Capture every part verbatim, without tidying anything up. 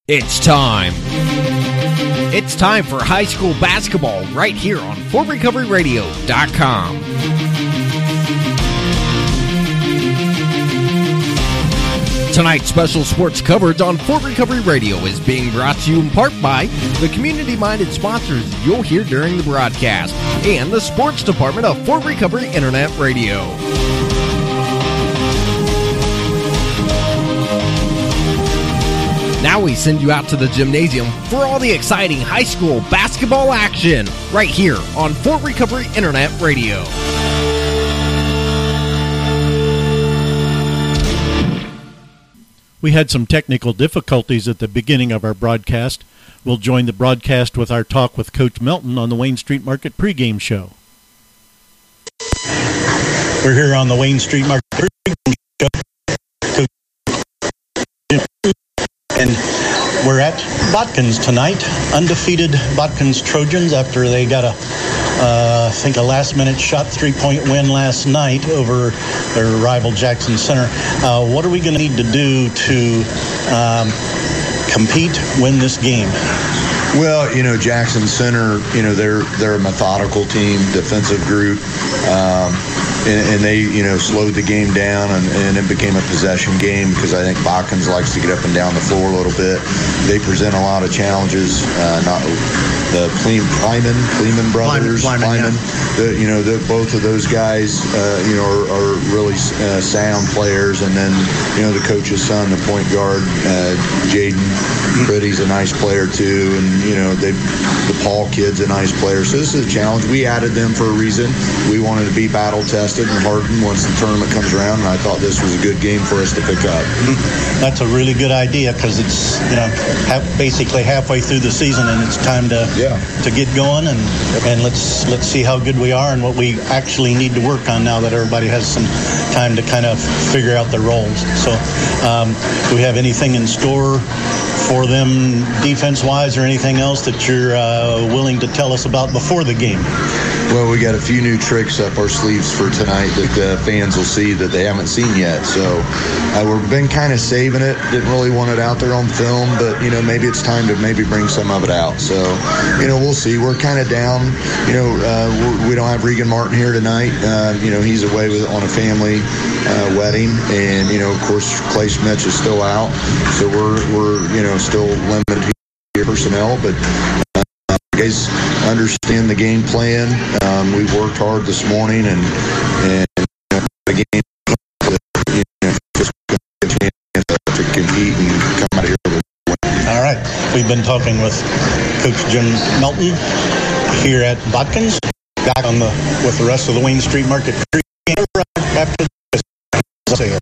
It's time. It's time for high school basketball right here on Fort Recovery Radio dot com. Tonight's special sports coverage on Fort Recovery Radio is being brought to you in part by the community-minded sponsors you'll hear during the broadcast and the sports department of Fort Recovery Internet Radio. Now we send you out to the gymnasium for all the exciting high school basketball action right here on Fort Recovery Internet Radio. We had some technical difficulties at the beginning of our broadcast. We'll join the broadcast with our talk with Coach Melton on the Wayne Street Market pregame show. We're here on the Wayne Street Market pregame show. And we're at Botkins tonight. Undefeated Botkins Trojans after they got a, uh, I think, a last-minute shot three-point win last night over their rival Jackson Center. Uh, what are we going to need to do to um, compete, win this game? Well, you know, Jackson Center, you know, they're they're a methodical team, defensive group, um, and, and they, you know, slowed the game down, and, and it became a possession game because I think Botkins likes to get up and down the floor a little bit. They present a lot of challenges. Uh, not the Kleiman, Kleiman brothers, Kleiman, Kleiman, yeah. the, you know, the, both of those guys, uh, you know, are, are really uh, sound players, and then, you know, the coach's son, the point guard, uh, Jaden Pretty's a nice player too, and you know, they, the Paul kid's a nice player. So this is a challenge. We added them for a reason. We wanted to be battle-tested and hardened once the tournament comes around, and I thought this was a good game for us to pick up. That's a really good idea because it's, you know, half, basically halfway through the season, and it's time to yeah. to get going, and and let's let's see how good we are and what we actually need to work on now that everybody has some time to kind of figure out their roles. So um, do we have anything in store for them defense-wise or anything else that you're uh, willing to tell us about before the game? Well, we got a few new tricks up our sleeves for tonight that the fans will see that they haven't seen yet. So uh, we've been kind of saving it. Didn't really want it out there on film, but, you know, maybe it's time to maybe bring some of it out. So, you know, we'll see. We're kind of down. You know, uh, we're, we don't have Regan Martin here tonight. Uh, you know, he's away with on a family uh, wedding. And, you know, of course, Clay Schmitz is still out. So we're, we're you know, still limited here personnel, but uh, you guys understand the game plan. Um, we worked hard this morning, and and you know, the game, you know, just a chance to compete and come out of here with a win. All right, we've been talking with Coach Jim Melton here at Botkins. Back on the with the rest of the Wayne Street Market after this.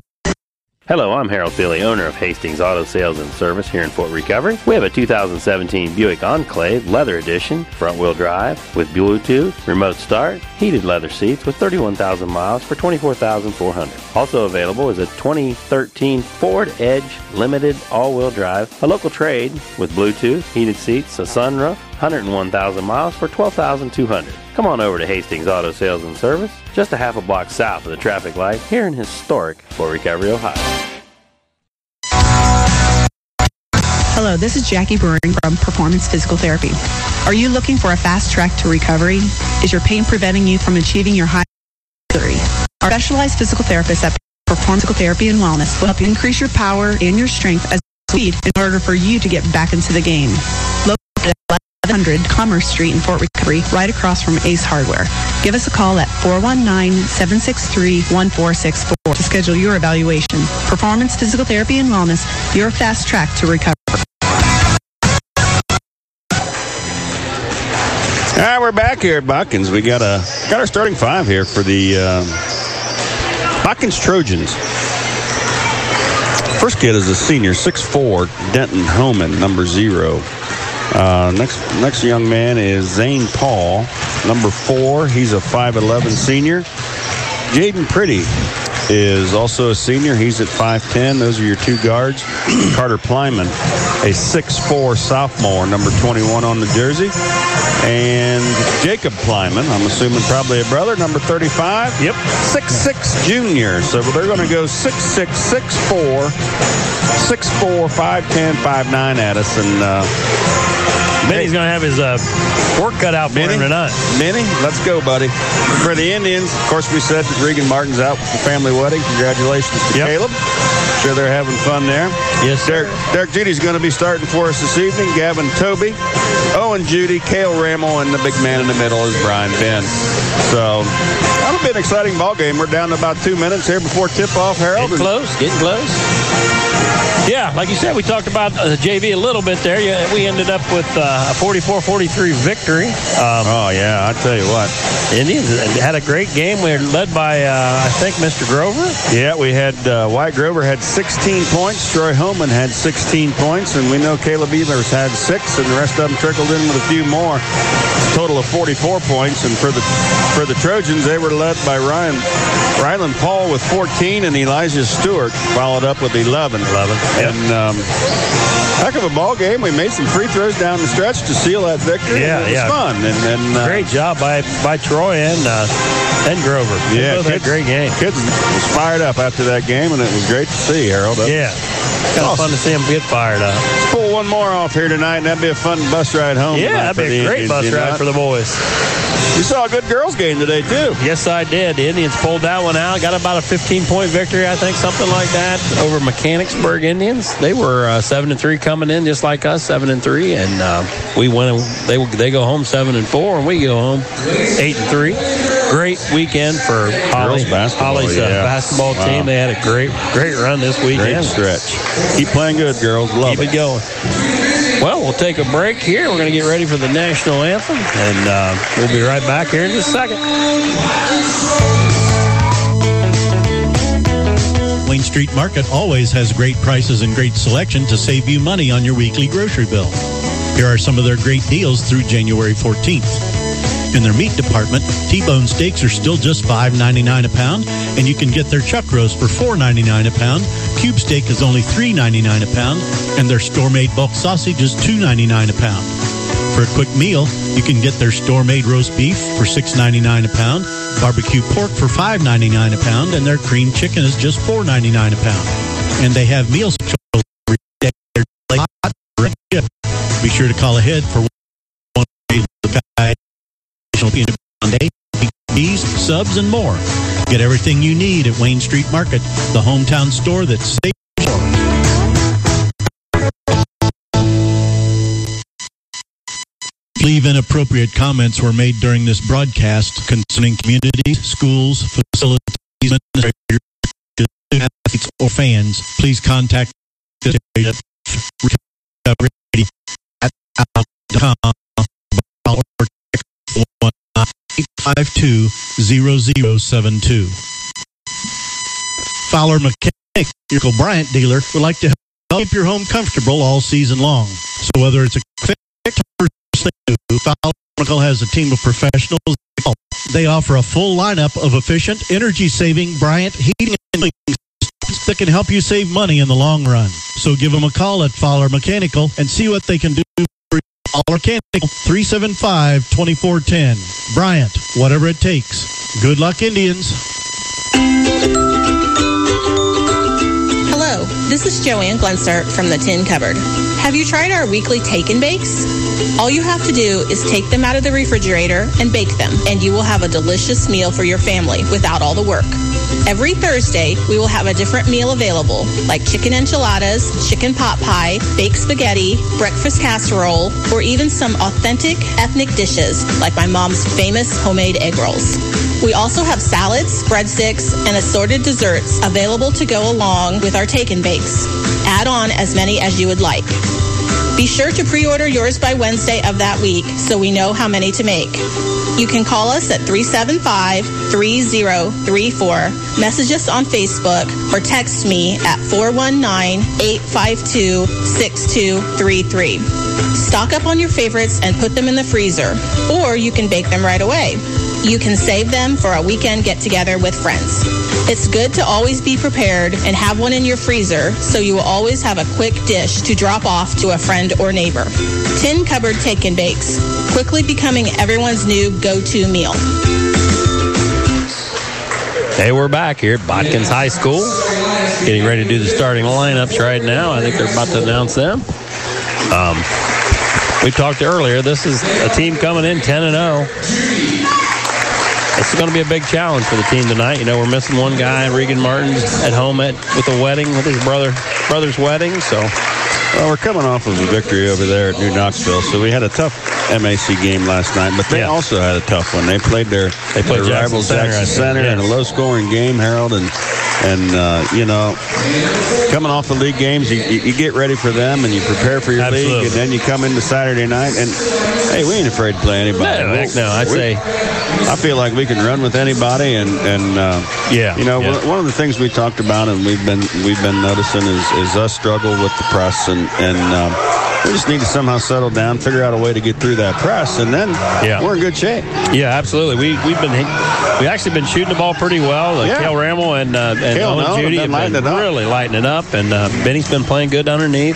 Hello, I'm Harold Thiele, owner of Hastings Auto Sales and Service here in Fort Recovery. We have a two thousand seventeen Buick Enclave Leather Edition, front-wheel drive with Bluetooth, remote start, heated leather seats with thirty-one thousand miles for twenty-four thousand four hundred dollars. Also available is a twenty thirteen Ford Edge Limited all-wheel drive, a local trade with Bluetooth, heated seats, a sunroof, one hundred one thousand miles for twelve thousand two hundred dollars. Come on over to Hastings Auto Sales and Service, just a half a block south of the traffic light here in historic Fort Recovery, Ohio. Hello, this is Jackie Brewing from Performance Physical Therapy. Are you looking for a fast track to recovery? Is your pain preventing you from achieving your high recovery? Our specialized physical therapists at Performance Physical Therapy and Wellness will help you increase your power and your strength as speed in order for you to get back into the game. Located at eleven hundred Commerce Street in Fort Recovery, right across from Ace Hardware. Give us a call at four one nine, seven six three, one four six four to schedule your evaluation. Performance Physical Therapy and Wellness, your fast track to recovery. All right, we're back here at Botkins. We got a got our starting five here for the uh, Botkins Trojans. First kid is a senior, six foot four, Denton Homan, number zero. Uh, next next young man is Zane Paul, number four. He's a five eleven senior. Jaden Pretty, is also a senior. He's at five ten. Those are your two guards. Carter Plyman, a six four sophomore, number twenty-one on the jersey. And Jacob Plyman, I'm assuming probably a brother, number thirty-five. Yep. six six junior. So they're going to go six six, six four, six four, five ten, five nine at us. And uh, Benny's going to have his uh, work cut out for Benny, him tonight. Benny, let's go, buddy. For the Indians, of course, we said that Regan Martin's out with the family wedding. Congratulations to Yep. Caleb. Sure they're having fun there. Yes, sir. Derek, Derek Judy's going to be starting for us this evening. Gavin Toby, Owen Judy, Cale Rammel, and the big man in the middle is Brian Ben. So that'll be an exciting ball game. We're down to about two minutes here before tip-off, Harold. Getting close, getting close. Yeah, like you said, we talked about the J V a little bit there. Yeah, we ended up with uh, a forty-four forty-three victory. Um, oh, yeah, I tell you what. Indians had a great game. We were led by, uh, I think, Mister Grover. Yeah, we had uh, Wyatt Grover had sixteen points. Troy Homan had sixteen points. And we know Caleb Evers had six, and the rest of them trickled in with a few more. Total of forty-four points. And for the for the Trojans, they were led by Ryan Ryland Paul with fourteen, and Elijah Stewart followed up with eleven. eleven. And um, heck of a ball game. We made some free throws down the stretch to seal that victory. Yeah, and it was yeah. fun. And, and uh, Great job by by Troy and uh, and Grover. They Yeah, both had a great game. Kids was fired up after that game, and it was great to see, Harold. That Yeah, kind of awesome. fun to see them get fired up. Let's pull one more off here tonight, and that'd be a fun bus ride home. Yeah, tonight that'd for be the a great Indians, bus you know? ride for the boys. You saw a good girls game today, too. Yes, I did. The Indians pulled that one out. Got about a fifteen-point victory, I think, something like that, over Mechanicsburg Indians. They were uh, seven and three coming in, just like us, seven and three, and uh, we went. They they go home seven and four, and we go home eight and three. Great weekend for Holly, Girls basketball, Holly's uh, yeah. basketball Wow. team. They had a great great run this Great weekend. stretch. Keep playing good, girls. Love Keep it going. Well, we'll take a break here. We're going to get ready for the national anthem, and uh, we'll be right back here in just a second. Wayne Street Market always has great prices and great selection to save you money on your weekly grocery bill. Here are some of their great deals through January fourteenth. In their meat department, T-bone steaks are still just five ninety-nine a pound, and you can get their chuck roast for four ninety-nine a pound. Cube steak is only three ninety-nine a pound, and their store-made bulk sausage is two ninety-nine a pound. For a quick meal, you can get their store-made roast beef for six ninety-nine a pound, barbecue pork for five ninety-nine a pound, and their cream chicken is just four ninety-nine a pound. And they have meals every day. Be sure to call ahead for one of the guys. Bees, subs, and more. Get everything you need at Wayne Street Market, the hometown store that's safe. Leave inappropriate comments were made during this broadcast concerning communities, schools, facilities, athletes, or fans. Please contact us at eight five two, zero zero seven two. Fowler Mechanic, your Bryant dealer, would like to help keep your home comfortable all season long. So whether it's a quick or Fowler Mechanical has a team of professionals. They offer a full lineup of efficient, energy-saving Bryant heating and cooling systems that can help you save money in the long run. So give them a call at Fowler Mechanical and see what they can do. Fowler Mechanical, three seven five, two four one zero. Bryant, whatever it takes. Good luck, Indians. Hello, this is Joanne Glenstart from the Tin Cupboard. Have you tried our weekly take and bakes? All you have to do is take them out of the refrigerator and bake them, and you will have a delicious meal for your family without all the work. Every Thursday, we will have a different meal available, like chicken enchiladas, chicken pot pie, baked spaghetti, breakfast casserole, or even some authentic ethnic dishes, like my mom's famous homemade egg rolls. We also have salads, breadsticks, and assorted desserts available to go along with our take and bakes. Add on as many as you would like. Be sure to pre-order yours by Wednesday of that week so we know how many to make. You can call us at three seven five, three zero three four, message us on Facebook, or text me at four one nine, eight five two, six two three three. Stock up on your favorites and put them in the freezer, or you can bake them right away. you can save them for a weekend get-together with friends. It's good to always be prepared and have one in your freezer so you will always have a quick dish to drop off to a friend or neighbor. Tin Cupboard Take and Bakes, quickly becoming everyone's new go-to meal. Hey, we're back here at Botkins High School. Getting ready to do the starting lineups right now. I think they're about to announce them. Um, we talked earlier. This is a team coming in ten and oh. This is going to be a big challenge for the team tonight. You know, we're missing one guy, Regan Martin's at home at with a wedding, with his brother brother's wedding. So, well, we're coming off of a victory over there at New Knoxville. So we had a tough M A C game last night, but they yeah. also had a tough one. They played their, they played their rivals Jackson Center yeah. in a low-scoring game, Harold, and and uh, you know, coming off the league games, you, you get ready for them and you prepare for your Absolutely. league, and then you come into Saturday night and hey, we ain't afraid to play anybody. No, heck no, I'd say. I feel like we can run with anybody, and and uh, yeah, you know, yeah. one of the things we talked about and we've been we've been noticing is, is us struggle with the press, and and um, we just need to somehow settle down, figure out a way to get through that press, and then yeah. we're in good shape. Yeah, absolutely. We we've been we actually been shooting the ball pretty well. Uh, yeah. Cale Ramel and uh, and Cale, Owen no, Judy have been, been really lighting it up, and uh, Benny's been playing good underneath.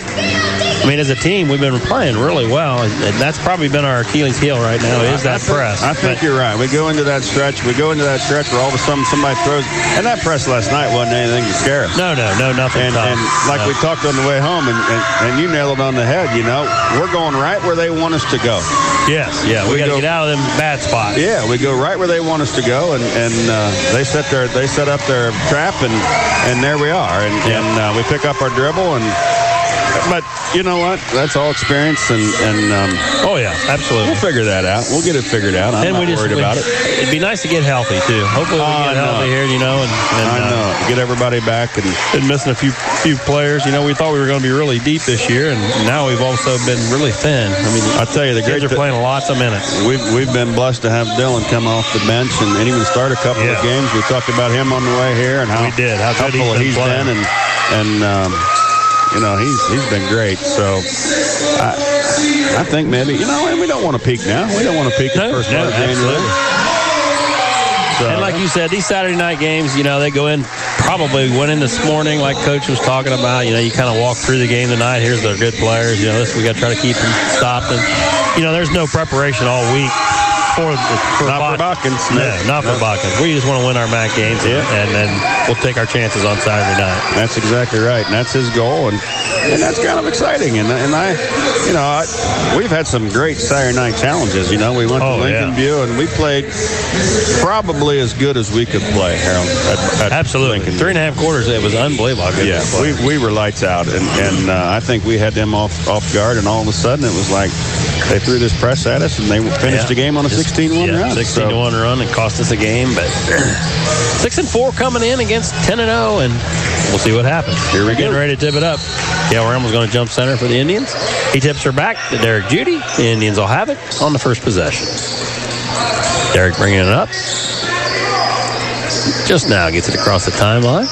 I mean, as a team, we've been playing really well, and that's probably been our Achilles heel right now is that I think, press. I think but, you're right. We go into that stretch. We go into that stretch where all of a sudden somebody throws, and that press last night wasn't anything to scare us. No, no, no, nothing. And, and like no. we talked on the way home, and, and, and you nailed it on the head. You know, we're going right where they want us to go. Yes, yeah, we, we got to get out of them bad spots. Yeah, we go right where they want us to go, and and uh, they set their they set up their trap, and and there we are, and yeah. and uh, we pick up our dribble, and but you know what? That's all experience, and and um, oh yeah, absolutely. We'll figure that out. We'll get it figured out. I'm and not we just, worried we, about it. It'd be nice to get healthy too. Hopefully we uh, get healthy here, you know, and, and I know uh, get everybody back, and been missing a few few players. You know, we thought we were going to be really deep this year, and now we've also been really thin. I mean, I tell you, the kids great are playing lots of minutes. We've we've been blessed to have Dylan come off the bench and, and even start a couple yeah. of games. We talked about him on the way here and how we did how good helpful he's been, he's been and and. Um, You know, he's he's been great. So I I think maybe, you know, and we don't want to peak now. We don't want to peak no, the first no, part of January. So, and like you said, these Saturday night games, you know, they go in probably winning this morning, like Coach was talking about. You know, you kind of walk through the game tonight. Here's the good players. You know, this we got to try to keep them stopped. And, you know, there's no preparation all week. For, for not Bot- for Botkins. No, not no. for Botkins. We just want to win our M A C games, yeah. and then we'll take our chances on Saturday night. That's exactly right, and that's his goal, and, and that's kind of exciting. And and I, you know, I, we've had some great Saturday night challenges. You know, we went oh, to Lincoln yeah. View, and we played probably as good as we could play, Harold. At, at Absolutely, Lincoln three and a half quarters. It was unbelievable. Yeah, we we were lights out, and and uh, I think we had them off off guard, and all of a sudden it was like they threw this press at us, and they finished yeah. the game on a sixteen one yeah, run. sixteen to one run and cost us a game, but six and four coming in against ten and zero, and we'll see what happens. Here we We're go. Getting ready to tip it up. Cale Ramel's going to jump center for the Indians. He tips her back to Derek Judy. The Indians will have it on the first possession. Derek bringing it up. Just now gets it across the timeline.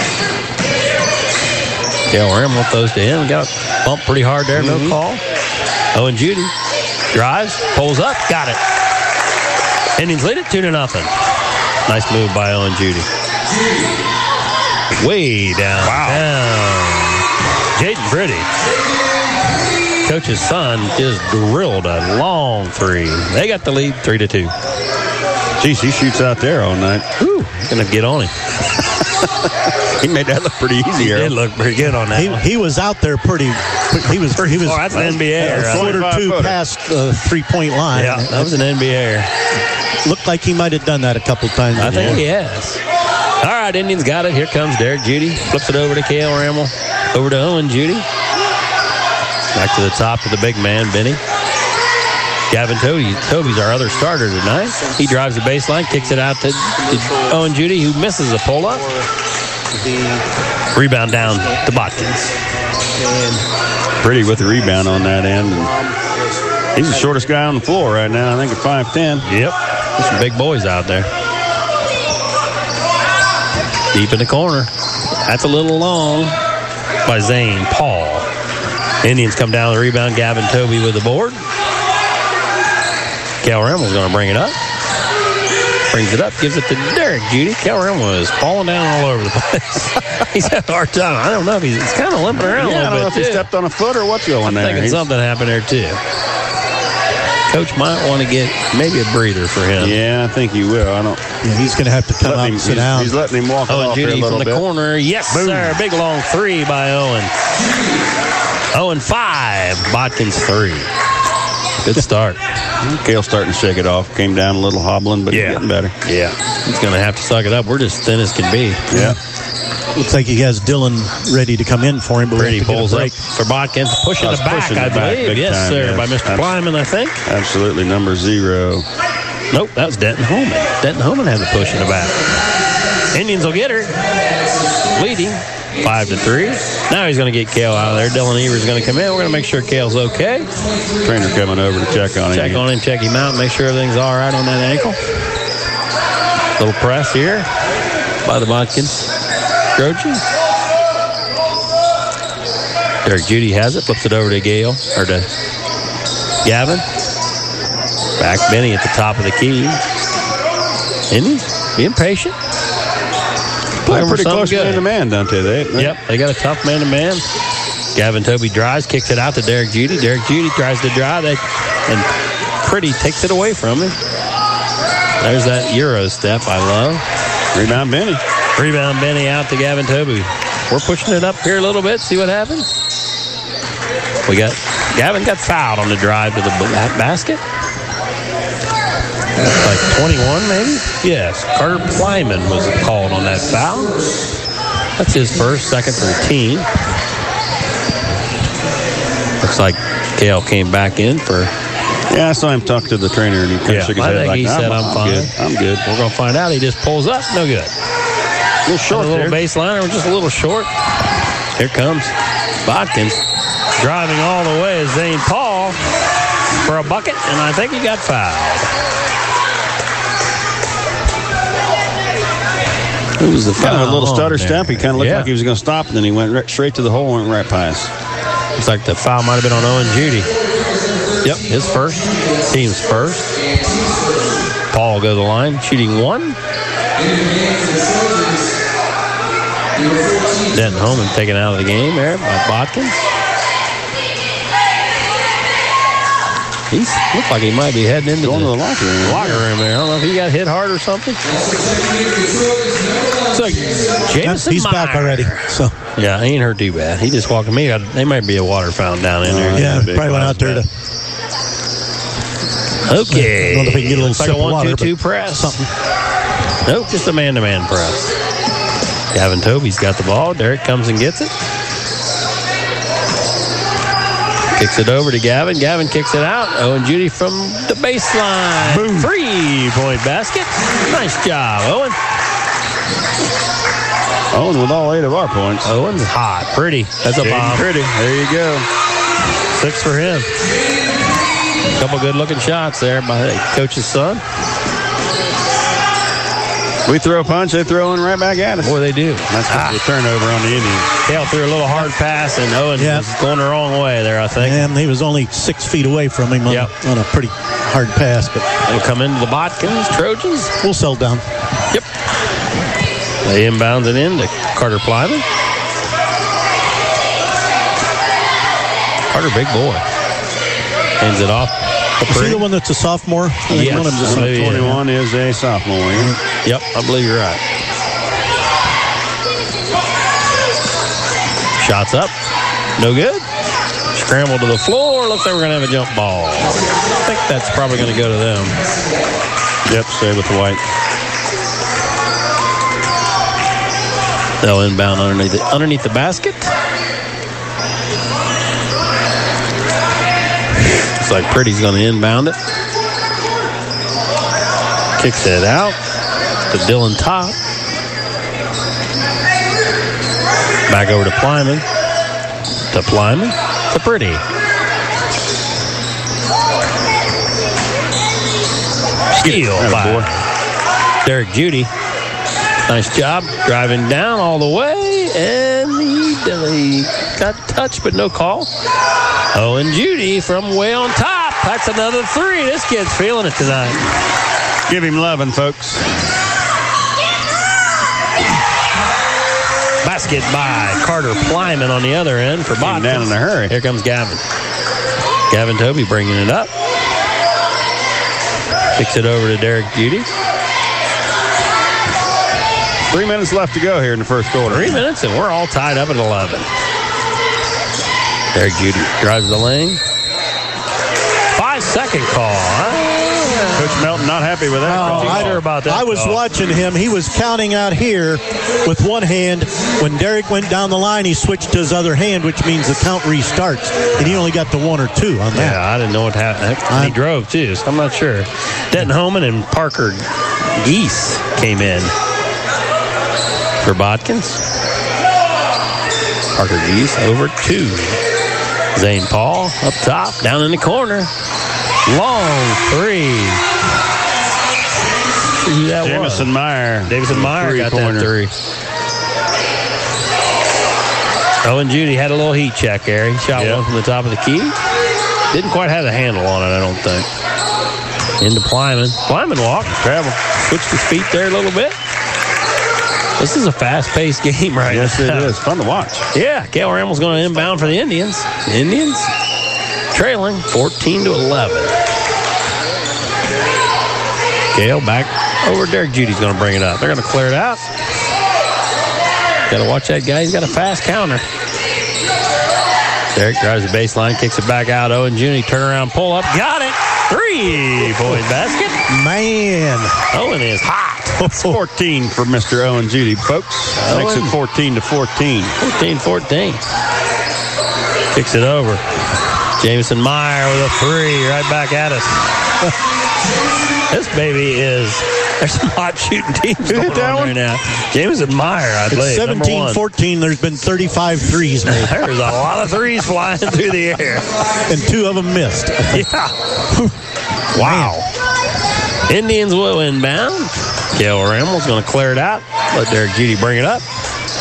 Cale Ramel throws to him. Got bumped pretty hard there. Mm-hmm. No call. Owen Judy drives, pulls up, got it. Indians lead it two to nothing. Nice move by Owen Judy. Way down. Wow. Jaden Pretty, coach's son, just drilled a long three. They got the lead three to two. Geez, he shoots out there all night. Whew, gonna get on him. He made that look pretty easy. He Harold. did look pretty good on that. He, one. he was out there pretty. He was. He was. Oh, that's an N B A. A foot or two footer. past the three-point line. Yeah, that was an N B A. Looked like he might have done that a couple times. I think he has. All right, Indians got it. Here comes Derek Judy. Flips it over to Cale Ramel. Over to Owen Judy. Back to the top to the big man, Benny. Gavin Toby, Toby's our other starter tonight. He drives the baseline, kicks it out to, to Owen Judy, who misses a pull-up. Rebound down to Botkins. Pretty with the rebound on that end. And he's the shortest guy on the floor right now, I think, at five ten. Yep. There's some big boys out there. Deep in the corner. That's a little long by Zane Paul. Indians come down with the rebound. Gavin Toby with the board. Cale Ramel's going to bring it up. Brings it up, gives it to Derek Judy. Calhoun was falling down all over the place. He's having a hard time. I don't know if he's, he's kind of limping around Yeah, a I don't little know bit, if he too. stepped on a foot or what's going I'm there. thinking He's- something happened there, too. Coach might want to get maybe a breather for him. Yeah, I think he will. I don't. Yeah, he's going to have to come Let out him- and sit he's, down. he's letting him walk Owen off here a Judy little from the bit. corner. Yes, Boom. sir. Big long three by Owen. Owen five. Botkins three. Good start. Kale's starting to shake it off. Came down a little hobbling, but Yeah. he's getting better. Yeah. He's going to have to suck it up. We're just thin as can be. Yeah. Looks like he has Dylan ready to come in for him. But Pretty we have to get a pulls up break. for Botkins. Pushing That's the back, pushing I the back believe. big Yes, time, sir. yes. By Mister Abs- Plyman, I think. Absolutely. Number zero. Nope, that was Denton Holman. Denton Holman had the push in the back. Indians will get her. Leading five to three. Now he's going to get Kale out of there. Dylan Evers is going to come in. We're going to make sure Kale's okay. Trainer coming over to check on him. Check on him, check him out, make sure everything's all right on that ankle. Little press here by the Botkins Trojans. Derek Judy has it, flips it over to Gale, or to Gavin. Back Benny at the top of the key. Indians being patient. Playing Playing pretty for close something man to good. man, don't they? they, they Yep, they got a tough man to man. Gavin Toby drives, kicks it out to Derek Judy. Derek Judy tries to drive that, and Pretty takes it away from him. There's that Euro step I love. Rebound Benny. Rebound Benny out to Gavin Toby. We're pushing it up here a little bit, see what happens. We got, Gavin got fouled on the drive to the ba- basket. That's like twenty-one maybe? Yes, Carter Plyman was called on that foul. That's his first, second for the team. Looks like Kale came back in for... Yeah, I saw him talk to the trainer, and he kind Yeah, of shook his I head think like, he said, I'm fine. good. I'm good. We're going to find out. He just pulls up, no good. A little short A little there. baseline, we're just a little short. Here comes Botkins. Driving all the way is Zane Paul for a bucket, and I think he got fouled. Who was the Kind foul? of a little on stutter there? step. He kind of looked Yeah. like he was going to stop, and then he went right, straight to the hole and went right past. Looks like the foul might have been on Owen Judy. Yep, his first. Team's first. Paul will go to the line, shooting one. Denton Holman taken out of the game there by Botkins. He looks like he might be heading into Going the, to the locker room. locker room there. I don't know if he got hit hard or something. So Jameson He's back Meyer. already. So Yeah, he ain't hurt too bad. He just walked me. They might be a water fountain down in there. yeah, big probably went out there to Okay. I don't know if he can get a little Looks like sip a of one, water, two, two but press. something. Nope, just a man-to-man press. Gavin Toby's got the ball. Derek comes and gets it. Kicks it over to Gavin. Gavin kicks it out. Owen Judy from the baseline. Boom. Three-point basket. Nice job, Owen. Owen with all eight of our points. Owen's hot. Pretty. That's a Big bomb. Pretty. There you go. Six for him. Couple good-looking shots there by Coach's son. We throw a punch, they throw one right back at us. Boy, they do. That's Ah. the turnover on the Indians. Kale threw a little hard pass, and Owen Yeah. was going the wrong way there, I think. And he was only six feet away from him on, Yep. on a pretty hard pass, but It'll come into the Botkins Trojans. we'll settle down. Yep. They inbounds it in to Carter Plyman. Carter, big boy. Hands it off. Is he the one that's a sophomore? I think Yes. one of them just- Maybe, yeah. twenty-one is a sophomore. Yeah. Yep, I believe you're right. Shots up. No good. Scramble to the floor. Looks like we're going to have a jump ball. I think that's probably going to go to them. Yep, stay with the white. They'll inbound underneath the, underneath the basket. Looks like Pretty's going to inbound it. Kicks it out to Dylan Top. Back over to Plyman. To Plyman. To Pretty. Steal by Derek Judy. Nice job driving down all the way, and he, he got touched, but no call. Owen Judy from way on top. That's another three. This kid's feeling it tonight. Give him loving, folks. Basket by Carter Plyman on the other end for Botkins. Down in a hurry. Here comes Gavin. Gavin Toby bringing it up. Kicks it over to Derek Judy. Three minutes left to go here in the first quarter. Three minutes, and we're all tied up at eleven. Derek Judy drives the lane. Five-second call. Ah. Coach Melton not happy with that. Oh, I, sure about that I was call. watching him. He was counting out here with one hand. When Derek went down the line, he switched to his other hand, which means the count restarts. And he only got to one or two on that. Yeah, I didn't know what happened. And he drove, too, so I'm not sure. Denton Homan and Parker Geese came in for Botkins. Parker Geese over two. Zane Paul up top, down in the corner. Long three. Who that Jamison was? Meyer. Davison Meyer got that three. Owen Judy had a little heat check there. He shot yep. one from the top of the key. Didn't quite have the handle on it, I don't think. Into Plyman. Plyman walked. Travel. Switched his feet there a little bit. This is a fast-paced game right yes, now. Yes, it is. Fun to watch. Yeah, Cale Rammel's going to inbound for the Indians. The Indians trailing fourteen to eleven. Cale back over. Derek Judy's going to bring it up. They're going to clear it out. Got to watch that guy. He's got a fast counter. Derek drives the baseline, kicks it back out. Owen Judy, turnaround, pull up. Got it. Three-point basket. Man. Owen is hot. fourteen for Mister Owen Judy, folks. Owen. Makes it fourteen to fourteen. fourteen fourteen. Kicks it over. Jamison Meyer with a three right back at us. This baby is... There's some hot shooting teams Who going hit that on one? there now. Jamison Meyer, I It's believe. seventeen fourteen. There's been thirty-five threes made. There's a lot of threes flying through the air. And two of them missed. Yeah. Wow. Indians will inbound. Cale Rammel's going to clear it out. Let Derek Judy bring it up.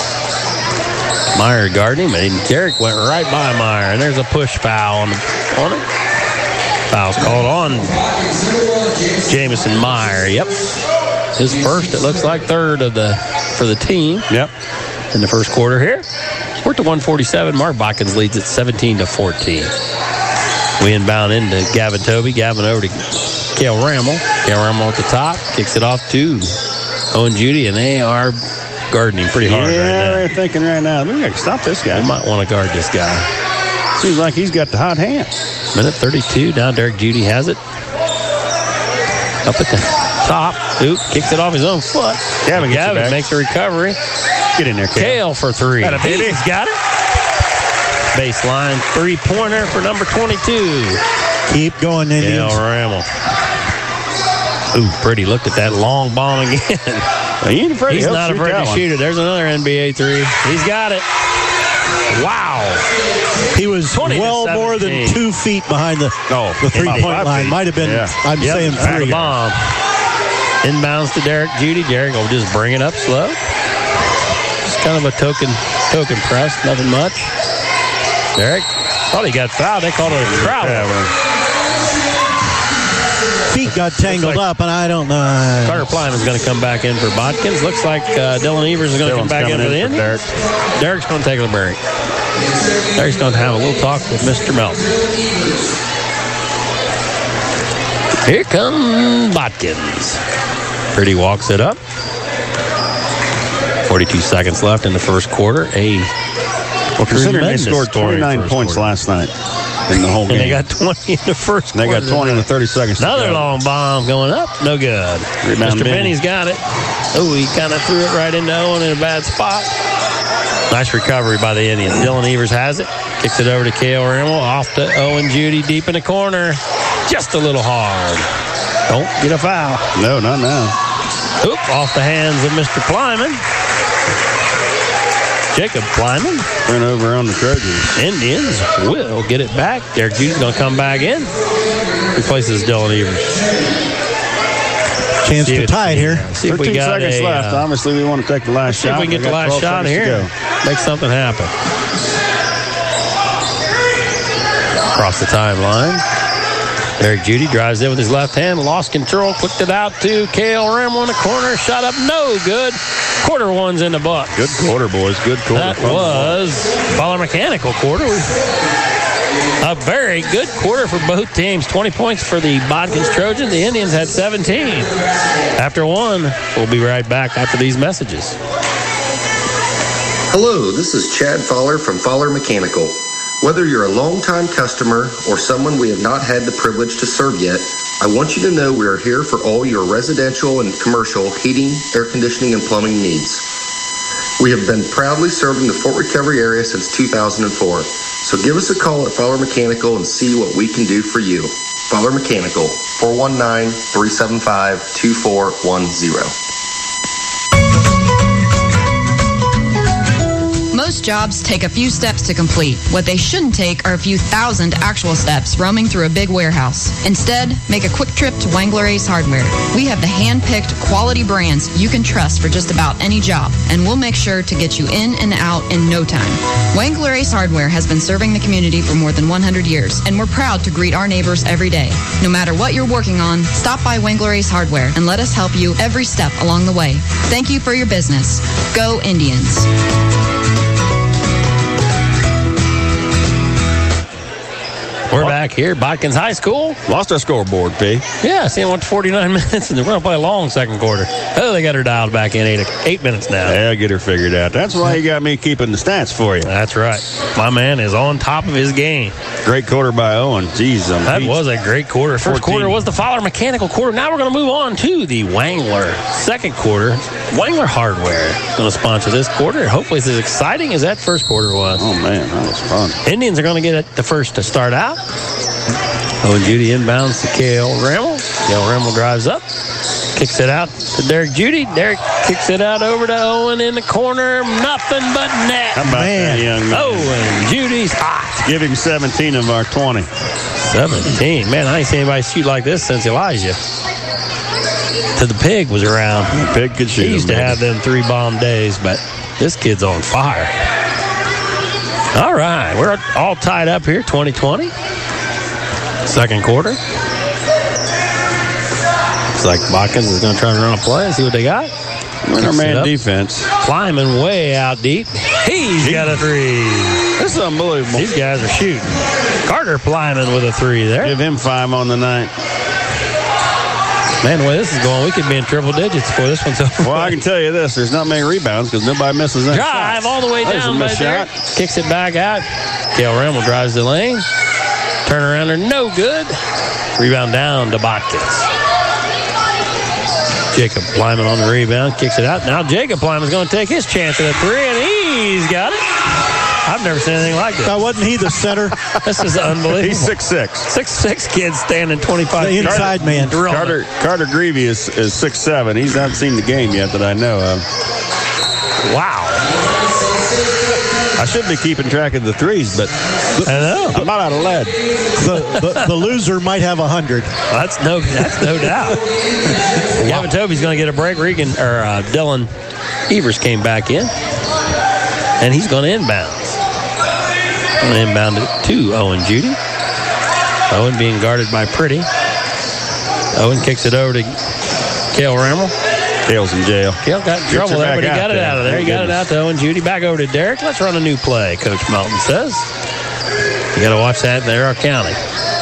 Meyer guarding him, and Derek went right by Meyer, and there's a push foul on, on it. Foul's called on Jamison Meyer. Yep. His first, it looks like third of the for the team. Yep. In the first quarter here. We're to one forty-seven. Mark Botkins leads at seventeen to fourteen. We inbound into Gavin Toby. Gavin over to Cale Rammel. Cale Rammel at the top. Kicks it off to Owen Judy, and they are guarding him pretty hard yeah, right now. they're thinking right now, we got to stop this guy. We might want to guard this guy. Seems like he's got the hot hand. Minute thirty-two. Now Derek Judy has it. Up at the top. Oop, kicks it off his own foot. Gavin, gets Gavin it back. makes a recovery. Get in there, Cale. Cale for three. Got it, baby. He's got it. Baseline three-pointer for number twenty-two. Keep going, Cale Indians. Rammel. Ooh, pretty. Looked at that long bomb again. Well, he ain't afraid. He's He'll not shoot afraid that to one. shoot it. There's another N B A three. He's got it. Wow. He was twenty to well more than seventeen. two feet behind the, Oh, the three-point about five line. feet. Might have been, Yeah. I'm Yep, saying that's three. the bomb. Inbounds to Derek Judy. Derek will just bring it up slow. Just kind of a token token press. Nothing much. Derek thought he got fouled. They called it a travel. Feet got tangled like- up, and I don't know. Carter Plyman is going to come back in for Botkins. Looks like uh, Dylan Evers is going to come Dylan's back in coming for the in for Indians. Derek's going to take a break. Derek's going to have a little talk with Mister Melton. Here comes Botkins. Pretty walks it up. forty-two seconds left in the first quarter. A Well, considering they tremendous scored scoring twenty-nine first points quarter. last night in the whole game. And they got twenty in the first They quarter. got twenty in the thirty seconds. to Another go. long bomb going up. No good. Rebound Mister Benny. Benny's got it. Oh, he kind of threw it right into Owen in a bad spot. Nice recovery by the Indians. Dylan Evers has it. Kicks it over to Cale Rammel. Off to Owen Judy deep in the corner. Just a little hard. Don't get a foul. No, not now. Oop, off the hands of Mister Plyman. Jacob Plyman. Turnover on the Trojans. Indians will get it back. Derek Judy's going to come back in. Replaces Dylan Evers. Chance See to if- tie it here. See if we thirteen got seconds a, left. uh, Obviously, we want to take the last see shot. if we can get the got last twelve shot seconds to here. go. Make something happen. Across the timeline. Derek Judy drives in with his left hand, lost control, flicked it out to Cale Remmel in the corner, shot up, no good. Quarter one's in the book. Good quarter, boys. Good quarter. That was Fowler Mechanical quarter. A very good quarter for both teams. twenty points for the Bodkins Trojans. The Indians had seventeen. After one, we'll be right back after these messages. Hello, this is Chad Fowler from Fowler Mechanical. Whether you're a longtime customer or someone we have not had the privilege to serve yet, I want you to know we are here for all your residential and commercial heating, air conditioning, and plumbing needs. We have been proudly serving the Fort Recovery area since two thousand four. So give us a call at Fowler Mechanical and see what we can do for you. Fowler Mechanical, four one nine, three seven five, two four one zero. Most jobs take a few steps to complete. What they shouldn't take are a few thousand actual steps roaming through a big warehouse. Instead, make a quick trip to Wangler Ace Hardware. We have the hand-picked quality brands you can trust for just about any job, and we'll make sure to get you in and out in no time. Wangler Ace Hardware has been serving the community for more than one hundred years, and we're proud to greet our neighbors every day. No matter what you're working on, stop by Wangler Ace Hardware and let us help you every step along the way. Thank you for your business. Go Indians. We're back here, Bodkins High School. Lost our scoreboard, P. Yeah, see, went forty-nine minutes, and they're going to play a long second quarter. Oh, they got her dialed back in eight, eight minutes now. Yeah, get her figured out. That's why you got me keeping the stats for you. That's right. My man is on top of his game. Great quarter by Owen. Jeez, I'm That geez. was a great quarter. First quarter was the Fowler Mechanical quarter. Now we're going to move on to the Wangler second quarter. Wangler Hardware going to sponsor this quarter. Hopefully it's as exciting as that first quarter was. Oh, man, that was fun. Indians are going to get the first to start out. Owen Judy inbounds to Cale Remmel. Cale Remmel drives up, kicks it out to Derek Judy. Derek kicks it out over to Owen in the corner. Nothing but net. How about Man. that young man? Owen Judy's hot. Give him seventeen of our twenty. seventeen. Man, I ain't seen anybody shoot like this since Elijah. To the Pig was around. The Pig could shoot He used him, to baby. have them three bomb days, but this kid's on fire. All right, we're all tied up here, twenty twenty. Second quarter. Looks like Bodkins is going to try to run a play and see what they got. Winner man defense. Climbing way out deep. He's got a three. This is unbelievable. These guys are shooting. Carter Plyman with a three there. Give him five on the night. Man, the way this is going, we could be in triple digits before this one's over. Well, I can tell you this. There's not many rebounds because nobody misses that Drive shot. all the way There's down a by missed there. shot. Kicks it back out. Cale Remmel drives the lane. Turn around there, no good. Rebound down to Bodkins. Jacob Plyman on the rebound, kicks it out. Now Jacob Plyman's going to take his chance at a three, and he's got it. I've never seen anything like this. Now, wasn't he the center? This is unbelievable. He's six six. Six six kid standing twenty-five. The inside Carter, man. Carter Carter Greavy is, is six seven. He's not seen the game yet that I know of. Wow. I should be keeping track of the threes, but I know. I'm not out of lead. The, the, the loser might have a hundred. Well, that's no, that's no doubt. Gavin Toby's going to get a break. Regan or uh, Dylan Evers came back in, and he's going to inbound. Going to inbound it to Owen Judy. Owen being guarded by Pretty. Owen kicks it over to Cale Remmel. Cale's in jail. Cale got in Gets trouble her there, back but he out got it there. out of there. He Thank got it out goodness. to Owen Judy. Back over to Derek. Let's run a new play, Coach Melton says. You got to watch that in Arrow County.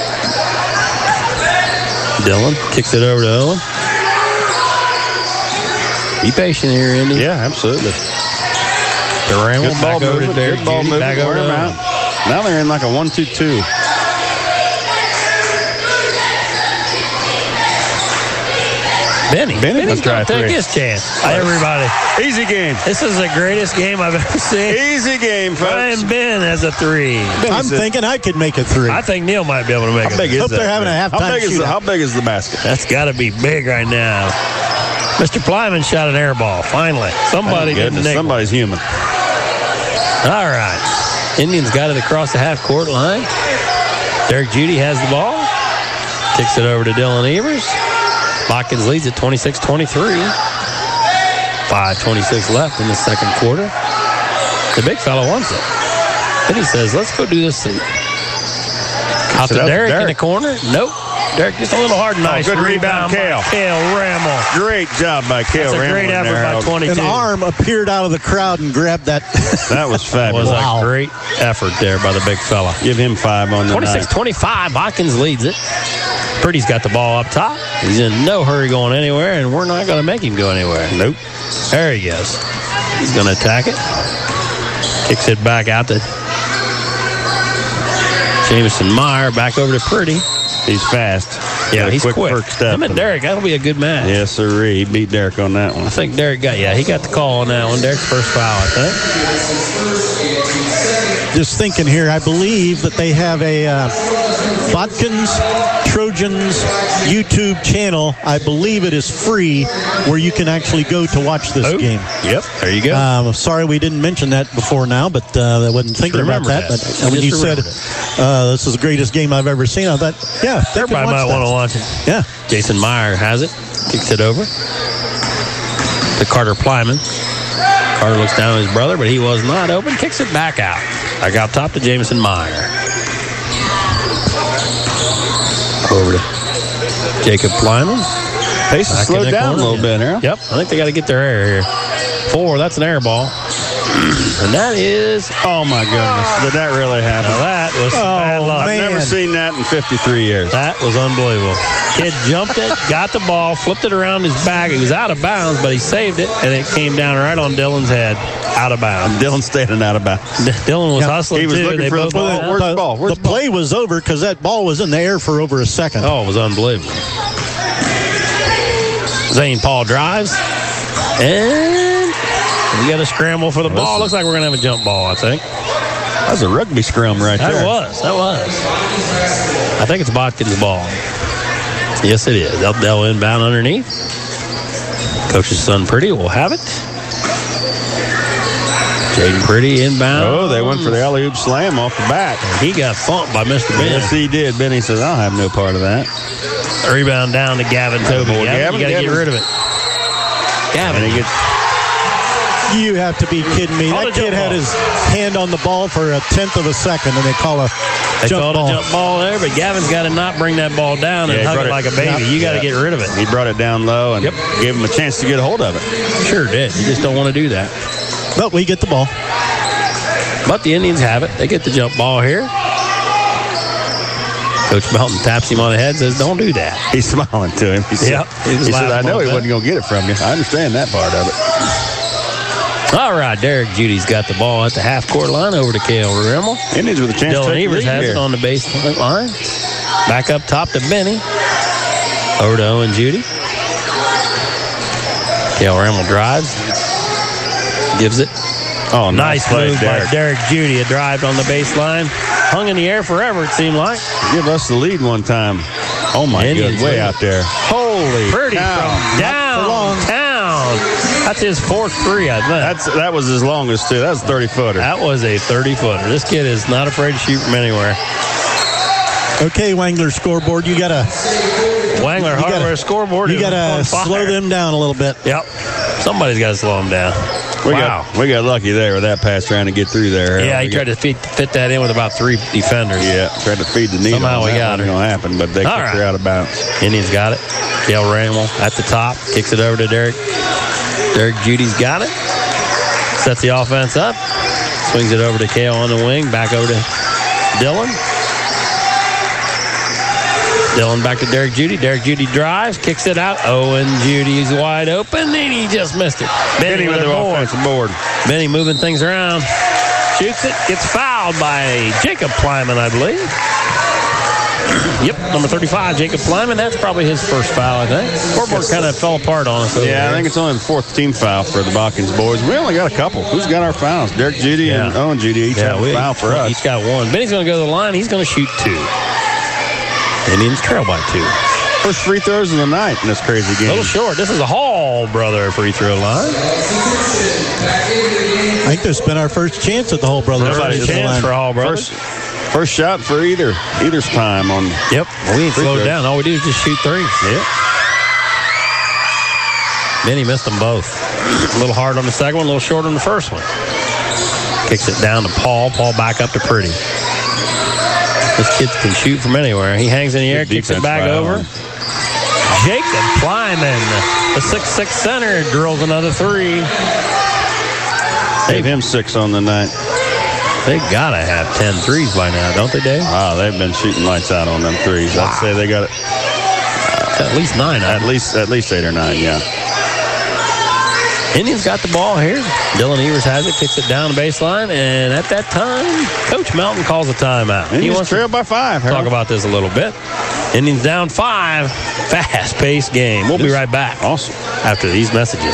Dylan kicks it over to Owen. Be patient here, Indy. Yeah, absolutely. The Remmel Good ball back over to movement. Derek Good ball Judy. movement. Back over Wear to him Owen. out. Now they're in like a one two two. Benny. Benny Benny's must try going to take three. his chance. Hi, everybody. Easy game. This is the greatest game I've ever seen. Easy game, folks. Brian Ben has a three. I'm thinking I could make a three. I think Neil might be able to make How it. big is Hope that? they're having a How halftime big is the, shootout. how big is the basket? That's got to be big right now. Mister Plyman shot an air ball. Finally. Somebody Thank didn't goodness, nick one. somebody's human. All right. Indians got it across the half-court line. Derek Judy has the ball. Kicks it over to Dylan Evers. Bodkins leads at twenty-six twenty-three. five twenty-six left in the second quarter. The big fella wants it. Then he says, let's go do this thing. Out to it out to Derek in Derek. the corner. Nope. Derek, just a little hard. Nice oh, good rebound, rebound, Kale. Kale Rammel. Great job by Kale That's a Rammel. great effort there, by twenty-two. An arm appeared out of the crowd and grabbed that. That was That was fabulous. Wow. a great effort there by the big fella. Give him five on the twenty-six twenty-five, Botkins leads it. Purdy's got the ball up top. He's in no hurry going anywhere, and we're not going to make him go anywhere. Nope. There he goes. He's going to attack it. Kicks it back out to Jameson Meyer. Back over to Purdy. He's fast. Yeah, Got a he's quick. quick. Step. Him and Derek, that'll be a good match. Yes, sir. He beat Derek on that one. I think Derek got, yeah, he got the call on that one. Derek's first foul, I think. Just thinking here, I believe that they have a uh, Botkins Trojans YouTube channel. I believe it is free where you can actually go to watch this oh, game. Yep, there you go. Um, sorry we didn't mention that before now, but uh, I wasn't thinking about that. that. But uh, when you said uh, this is the greatest game I've ever seen, I thought, yeah, everybody might want to watch it. Yeah. Jason Meyer has it, kicks it over to Carter Plyman. Carter looks down at his brother, but he was not open. Kicks it back out. Back out top to Jameson Meyer. Over to Jacob Plyman. Pace has slowed down a little bit, huh? Yep, I think they got to get their air here. Four, that's an air ball. And that is, oh my goodness, did that really happen? Now that was oh, bad luck. I've never seen that in fifty-three years. That was unbelievable. Kid jumped it, got the ball, flipped it around his back. It was out of bounds, but he saved it, and it came down right on Dylan's head, out of bounds. Dylan standing out of bounds. Dylan was Yeah, hustling he was too. looking They for the both ball. went out. Where's the ball? Where's the play was over because that ball was in the air for over a second. Oh, it was unbelievable. Zane Paul drives, and we got a scramble for the ball. Looks like we're going to have a jump ball, I think. That was a rugby scrum right That there. was. That was. I think it's Botkins' ball. Yes, it is. They'll, they'll inbound underneath. Coach's son Purdy will have it. Jaden Purdy inbound. Oh, they went for the alley-oop slam off the back. And he got thumped by Mister Ben. Yes, he did. Benny says, I'll have no part of that. Rebound down to Gavin Toby. Boy, Gavin, Gavin, you got to get Gavin. rid of it. Gavin. And he gets You have to be kidding me. Call That a jump kid had ball. his hand on the ball for a tenth of a second, and they call a They jump called ball. a jump ball there, but Gavin's got to not bring that ball down and Yeah, he hug brought it it- like a baby. You got to Yeah. get rid of it. He brought it down low and Yep. gave him a chance to get a hold of it. Sure did. You just don't want to do that. But we get the ball. But the Indians have it. They get the jump ball here. Coach Melton taps him on the head, says, don't do that. He's smiling to him. He said, Yep. He he was said laughing I a know little he bit. wasn't going to get it from you. I understand that part of it. All right, Derek Judy's got the ball at the half-court line over to Cale Rimmel. Indians with a chance to Dylan take the Evers lead has here. it on the baseline. Back up top to Benny. Over to Owen Judy. Cale Rimmel drives. Gives it. Oh, Nice nice play, move Derek. by Derek Judy. A drive on the baseline. Hung in the air forever, it seemed like. Give us the lead one time. Oh, my Indians God. Way lead. out there. Holy Purdy cow. from downtown. That's his fourth three, I think. That's, that was his longest, too. That was a thirty-footer. That was a thirty-footer. This kid is not afraid to shoot from anywhere. Okay, Wangler scoreboard. You got to Wangler You gotta- hardware scoreboard. you is got on to fire. slow them down a little bit. Yep. Somebody's got to slow them down. We wow. got we got lucky there with that pass trying to get through there. Yeah, he we tried got, to fit, fit that in with about three defenders. Yeah, tried to feed the needle. Somehow we got it. her. Going to happen, but they All kicked right. her out of bounds. Indians got it. Cale Rimmel at the top. Kicks it over to Derek. Derek Judy's got it. Sets the offense up. Swings it over to Cale on the wing. Back over to Dylan. Dylan back to Derek Judy. Derek Judy drives. Kicks it out. Owen Judy's wide open. And he just missed it. Benny, Benny with with the the board. offensive board. Benny moving things around. Shoots it. Gets fouled by Jacob Plyman, I believe. Yep, number thirty-five, Jacob Plyman. That's probably his first foul, I think. Scoreboard kind of fell apart on us. over Yeah, I there. think it's only the fourth team foul for the Botkins boys. We only got a couple. Who's got our fouls? Derek Judy and Yeah. Owen Judy each Yeah, have we a foul for us. Each got one. Benny's going to go to the line. He's going to shoot two. Indians trail by two. First free throws of the night in this crazy A game. little short. This is a Hall brother free throw line. I think this has been our first chance at the whole brother. First chance for Hall brothers. First, first shot for either either's time on. Yep. Well, we ain't Free slowed throws. down. All we do is just shoot threes. Yep. Benny missed them both. A little hard on the second one, a little short on the first one. Kicks it down to Paul. Paul back up to Purdy. This kid can shoot from anywhere. He hangs in the air, kicks it back over. Jacob Plyman, the six six center, drills another three. Gave him six on the night. They got to have ten threes by now, don't they, Dave? Wow, they've been shooting lights out on them threes. Wow. I'd say they got it. At least nine. At least, at least eight or nine, yeah. Indians got the ball here. Dylan Evers has it, kicks it down the baseline, and at that time, Coach Melton calls a timeout. Indians he wants trail by five. Talk about this a little bit. Indians down five. Fast-paced game. We'll be right back. Awesome. After these messages.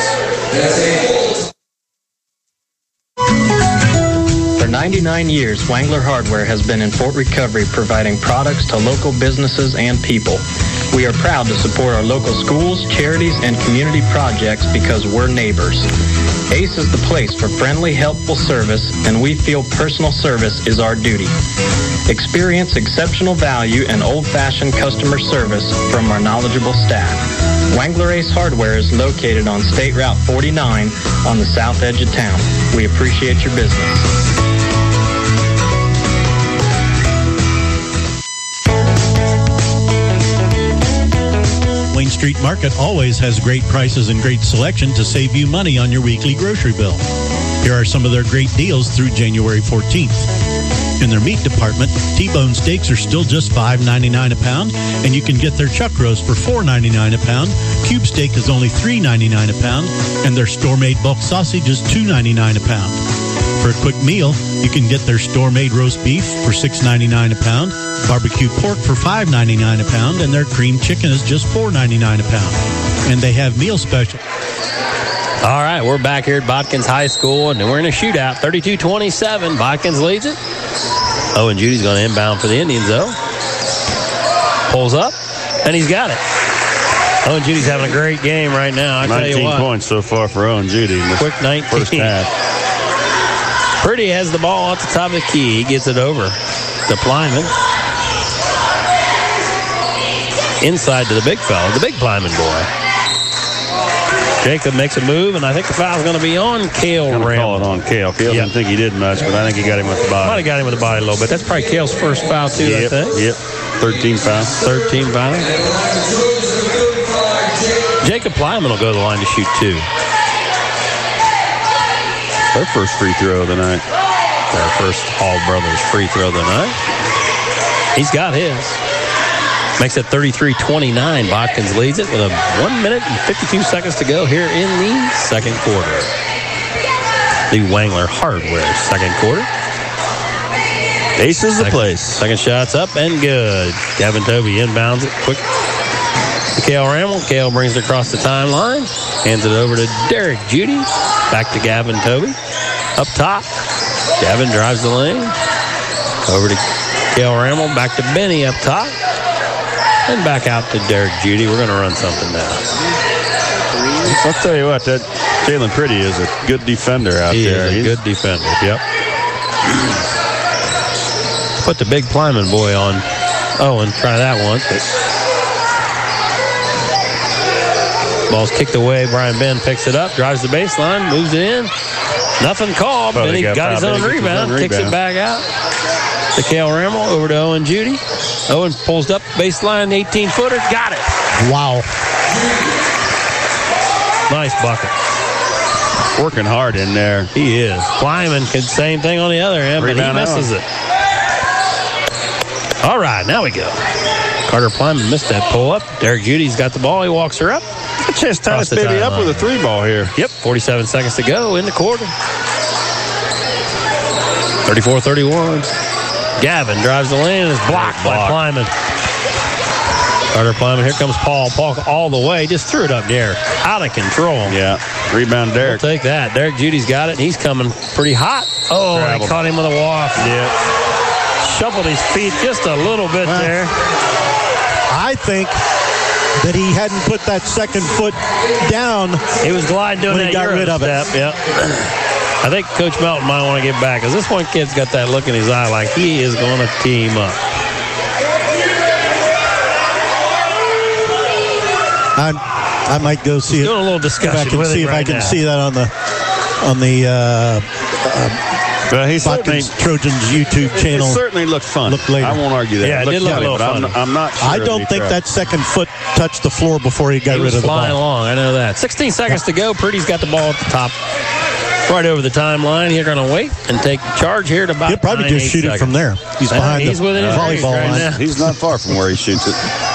For ninety-nine years, Wangler Hardware has been in Fort Recovery providing products to local businesses and people. We are proud to support our local schools, charities, and community projects because we're neighbors. Ace is the place for friendly, helpful service, and we feel personal service is our duty. Experience exceptional value and old-fashioned customer service from our knowledgeable staff. Wangler Ace Hardware is located on State Route forty-nine on the south edge of town. We appreciate your business. Wayne Street Market always has great prices and great selection to save you money on your weekly grocery bill. Here are some of their great deals through January fourteenth. In their meat department, T-bone steaks are still just five ninety-nine a pound, and you can get their chuck roast for four ninety-nine a pound. Cube steak is only three ninety-nine a pound, and their store-made bulk sausage is two ninety-nine a pound. For a quick meal, you can get their store-made roast beef for six ninety-nine a pound, barbecue pork for five ninety-nine a pound, and their cream chicken is just four ninety-nine a pound. And they have meal specials. All right, we're back here at Botkins High School, and we're in a shootout. thirty-two twenty-seven. Botkins leads it. Owen Judy's going to inbound for the Indians, though. Pulls up, and he's got it. Owen Judy's having a great game right now. I tell you what. nineteen points so far for Owen Judy in this quick nineteen. First half. Purdy has the ball at the top of the key. He gets it over to Plyman. Inside to the big fella, the big Plyman boy. Jacob makes a move, and I think the foul's going to be on Cale Ramble. Call it on Cale. Cale yep. didn't think he did much, but I think he got him with the body. Might have got him with the body a little bit. That's probably Cale's first foul, too, yep. I think. Yep, thirteen fouls. thirteen fouls. Jacob Plyman will go to the line to shoot two. Their first free throw of the night. Their first Hall Brothers free throw of the night. He's got his. Makes it thirty-three twenty-nine. Botkins leads it with a one minute and fifty-two seconds to go here in the second quarter. The Wangler Hardware second quarter. Ace is the place. Second shot's up and good. Gavin Toby inbounds it quick to Cale Ramble. Cale brings it across the timeline. Hands it over to Derek Judy. Back to Gavin Toby. Up top. Gavin drives the lane. Over to Cale Ramble. Back to Benny up top. And back out to Derek Judy. We're going to run something now. I'll tell you what, that Jalen Priddy is a good defender out he there. He is a He's, good defender. Yep. Put the big Plyman boy on Owen. Try that once. Ball's kicked away. Brian Ben picks it up, drives the baseline, moves it in. Nothing called. Well, Then he got, got his own rebound, his own kicks rebound. it back out. To Cale Ramble, over to Owen Judy. Owen pulls up baseline, eighteen-footer, got it. Wow. Nice bucket. Working hard in there. He is. Plyman can same thing on the other end, Rebound but he misses out. it. All right, now we go. Carter Plyman missed that pull-up. Derek Judy's got the ball. He walks her up. A chance to tie this baby up with a three ball here. Yep, forty-seven seconds to go in the quarter. thirty-four thirty-one. Gavin drives the lane and is blocked by Plyman. Carter Plyman. Here comes Paul. Paul all the way. Just threw it up there. Out of control. Yeah. Rebound Derek. We'll take that. Derek Judy's got it, and he's coming pretty hot. Oh, Traveled. he caught him with a walk. Yeah. Shuffled his feet just a little bit well, there. I think that he hadn't put that second foot down. He was gliding doing when that he got Euro rid of step. it. Yep. I think Coach Melton might want to get back because this one kid's got that look in his eye like he is going to team up. I'm, I might go see Doing it. a little discussion if I can with see him if right I can now. see that on the on the uh, uh, Well, he Botkins Trojans YouTube channel. It certainly looked fun. Look later. I won't argue that. Yeah, it, it did look funny, a little but fun. I'm, I'm not sure I don't think tried. that second foot touched the floor before he got he rid was of the flying ball. along. I know that. sixteen seconds to go. Purdy's got the ball at the top, right over the timeline. You're going to wait and take the charge here to about He'll probably nine, just shoot seconds. it from there. He's behind He's the within his range volleyball right line. now. He's not far from where he shoots it.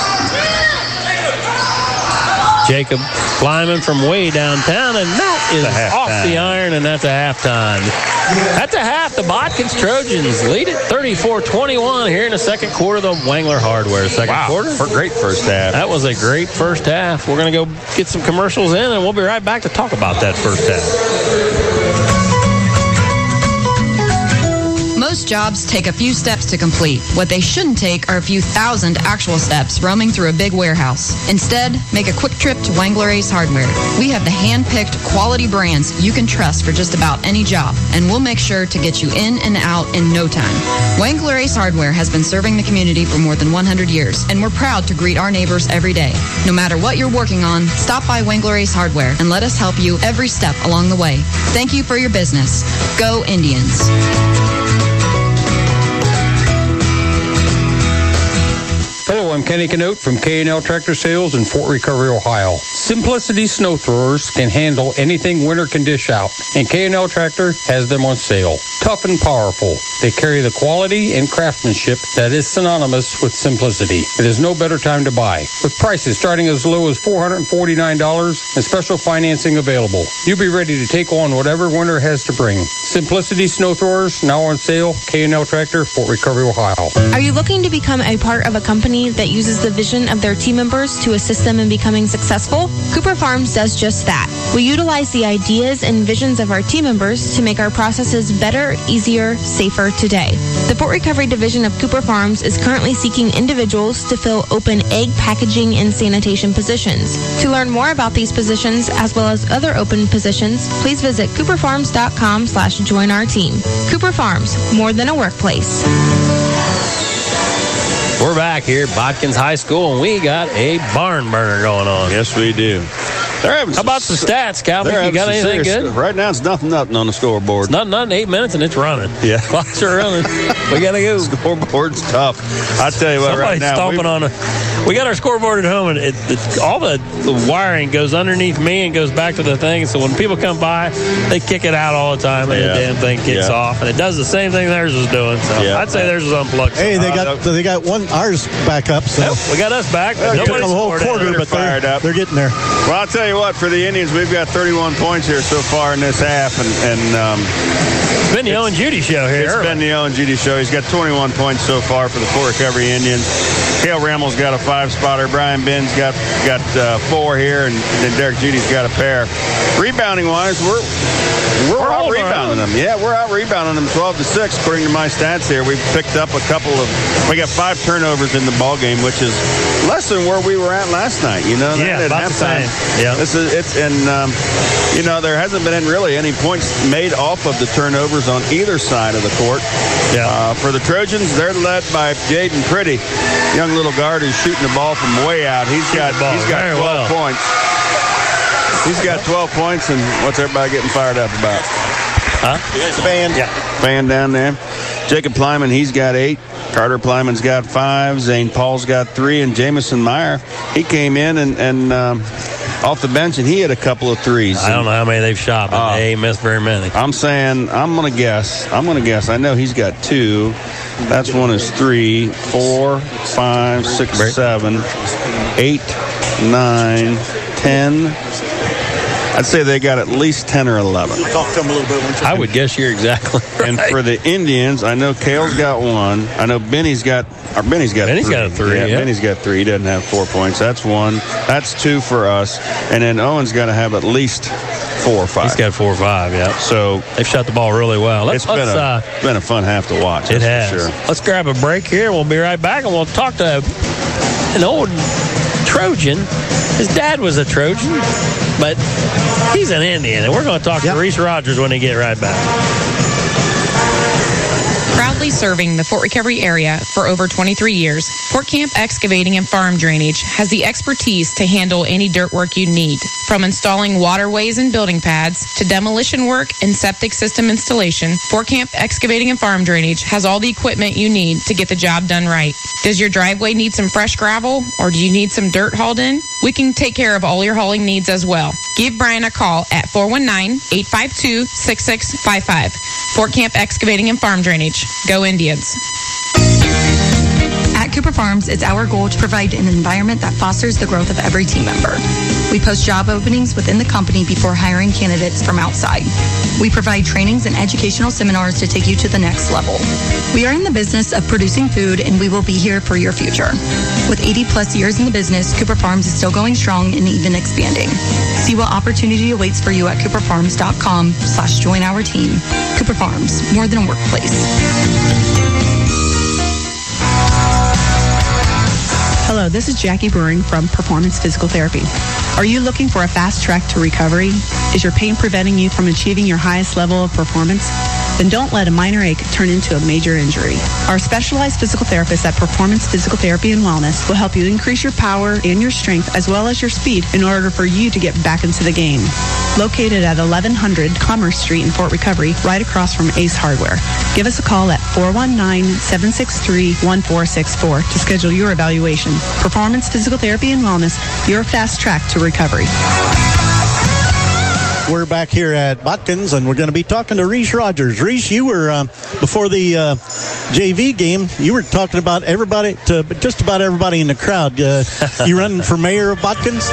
Jacob Lyman from way downtown, and that is off the iron, and that's a halftime. That's a half. The Botkins Trojans lead it thirty-four twenty-one here in the second quarter of the Wangler Hardware second Wow, quarter. for a great first half. That was a great first half. We're going to go get some commercials in, and we'll be right back to talk about that first half. Most jobs take a few steps to complete. What they shouldn't take are a few thousand actual steps roaming through a big warehouse. Instead, make a quick trip to Wangler Ace Hardware. We have the hand-picked quality brands you can trust for just about any job, and we'll make sure to get you in and out in no time. Wangler Ace Hardware has been serving the community for more than one hundred years, and we're proud to greet our neighbors every day. No matter what you're working on, stop by Wangler Ace Hardware and let us help you every step along the way. Thank you for your business. Go Indians. Hello, I'm Kenny Canote from K and L Tractor Sales in Fort Recovery, Ohio. Simplicity snow throwers can handle anything winter can dish out, and K and L Tractor has them on sale. Tough and powerful, they carry the quality and craftsmanship that is synonymous with simplicity. It is no better time to buy, with prices starting as low as four hundred forty-nine dollars and special financing available. You'll be ready to take on whatever winter has to bring. Simplicity snow throwers now on sale. K and L Tractor, Fort Recovery, Ohio. Are you looking to become a part of a company that uses the vision of their team members to assist them in becoming successful? Cooper Farms does just that. We utilize the ideas and visions of our team members to make our processes better, easier, safer today. The Fort Recovery Division of Cooper Farms is currently seeking individuals to fill open egg packaging and sanitation positions. To learn more about these positions as well as other open positions, please visit cooperfarms.com slash join our team. Cooper Farms, more than a workplace. We're back here at Botkins High School, and we got a barn burner going on. Yes, we do. They're having How about some stats, Calvin? You got anything good? Right now, it's nothing, nothing on the scoreboard. It's nothing, nothing. Eight minutes, and it's running. Yeah. Clocks are running. We got to go. Scoreboard's tough. I tell you what, Somebody's right now. stomping on a. We got our scoreboard at home, and it, it, all the, the wiring goes underneath me and goes back to the thing. So when people come by, they kick it out all the time, and Yeah. the damn thing kicks Yeah. off, and it does the same thing theirs is doing. So Yeah. I'd say theirs is unplugged. Hey, they Uh, got they got one ours back up. So Nope, we got us back. It took Nobody's them a whole scored quarter, it. but fired they're, up. they're getting there. Well, I'll tell you what, for the Indians, we've got thirty-one points here so far in this half, and, and um, It's been the Owen Judy show here. It's early. been the Owen Judy show. He's got twenty-one points so far for the Fort Recovery Indians. Cale Rammel's got a five-spotter. Brian Ben's got got uh, four here, and then Derek Judy's got a pair. Rebounding-wise, we're we're, We're out holding our rebounding own. them. Yeah, we're out rebounding them twelve to six according to my stats here. We've picked up a couple of. We got five turnovers in the ball game, which is less than where we were at last night. You know, Yeah, at about the halftime. same. Yeah. This is it's and um, you know there hasn't been really any points made off of the turnovers on either side of the court. Yeah. Uh, for the Trojans, they're led by Jaden Pretty, young little guard who's shooting the ball from way out. He's got the ball he's got very twelve well. points. He's got twelve points, and what's everybody getting fired up about? Huh? Band. Yeah. Band down there. Jacob Plyman, he's got eight. Carter Plyman's got five. Zane Paul's got three. And Jamison Meyer, he came in and, and um, off the bench, and he had a couple of threes. I don't know how many they've shot, but Uh, they ain't missed very many. I'm saying, I'm going to guess. I'm going to guess. I know he's got two. That's one is three, four, five, six, seven, eight, nine, ten. I'd say they got at least ten or eleven. Talk to them a little bit. I would guess you're exactly right. And for the Indians, I know Cale's got one. I know Benny's got, or Benny's got Benny's three. got a three, Yeah, yeah. Benny's got three. He doesn't have four points. That's one. That's two for us. And then Owen's got to have at least four or five. He's got four or five, yeah. So they've shot the ball really well. Let's, it's been let's, a, uh, been a fun half to watch. It that's has. for sure. Let's grab a break here. We'll be right back, and we'll talk to an old Trojan. His dad was a Trojan, but he's an Indian, and we're going to talk Yep. to Reese Rogers when they get right back. Proudly serving the Fort Recovery area for over twenty-three years, Fort Camp Excavating and Farm Drainage has the expertise to handle any dirt work you need. From installing waterways and building pads to demolition work and septic system installation, Fort Camp Excavating and Farm Drainage has all the equipment you need to get the job done right. Does your driveway need some fresh gravel, or do you need some dirt hauled in? We can take care of all your hauling needs as well. Give Brian a call at four one nine, eight five two, six six five five. Fort Camp Excavating and Farm Drainage. Go Indians. At Cooper Farms, it's our goal to provide an environment that fosters the growth of every team member. We post job openings within the company before hiring candidates from outside. We provide trainings and educational seminars to take you to the next level. We are in the business of producing food, and we will be here for your future. With eighty plus years in the business, Cooper Farms is still going strong and even expanding. See what opportunity awaits for you at cooperfarms.com slash join our team. Cooper Farms, more than a workplace. Hello, this is Jackie Brewing from Performance Physical Therapy. Are you looking for a fast track to recovery? Is your pain preventing you from achieving your highest level of performance? Then don't let a minor ache turn into a major injury. Our specialized physical therapists at Performance Physical Therapy and Wellness will help you increase your power and your strength as well as your speed in order for you to get back into the game. Located at eleven hundred Commerce Street in Fort Recovery, right across from Ace Hardware. Give us a call at four one nine, seven six three, one four six four to schedule your evaluation. Performance Physical Therapy and Wellness, your fast track to recovery. We're back here at Botkins, and we're going to be talking to Reese Rogers. Reese, you were, uh, before the uh, J V game, you were talking about everybody, to just about everybody in the crowd. Uh, you running for mayor of Botkins?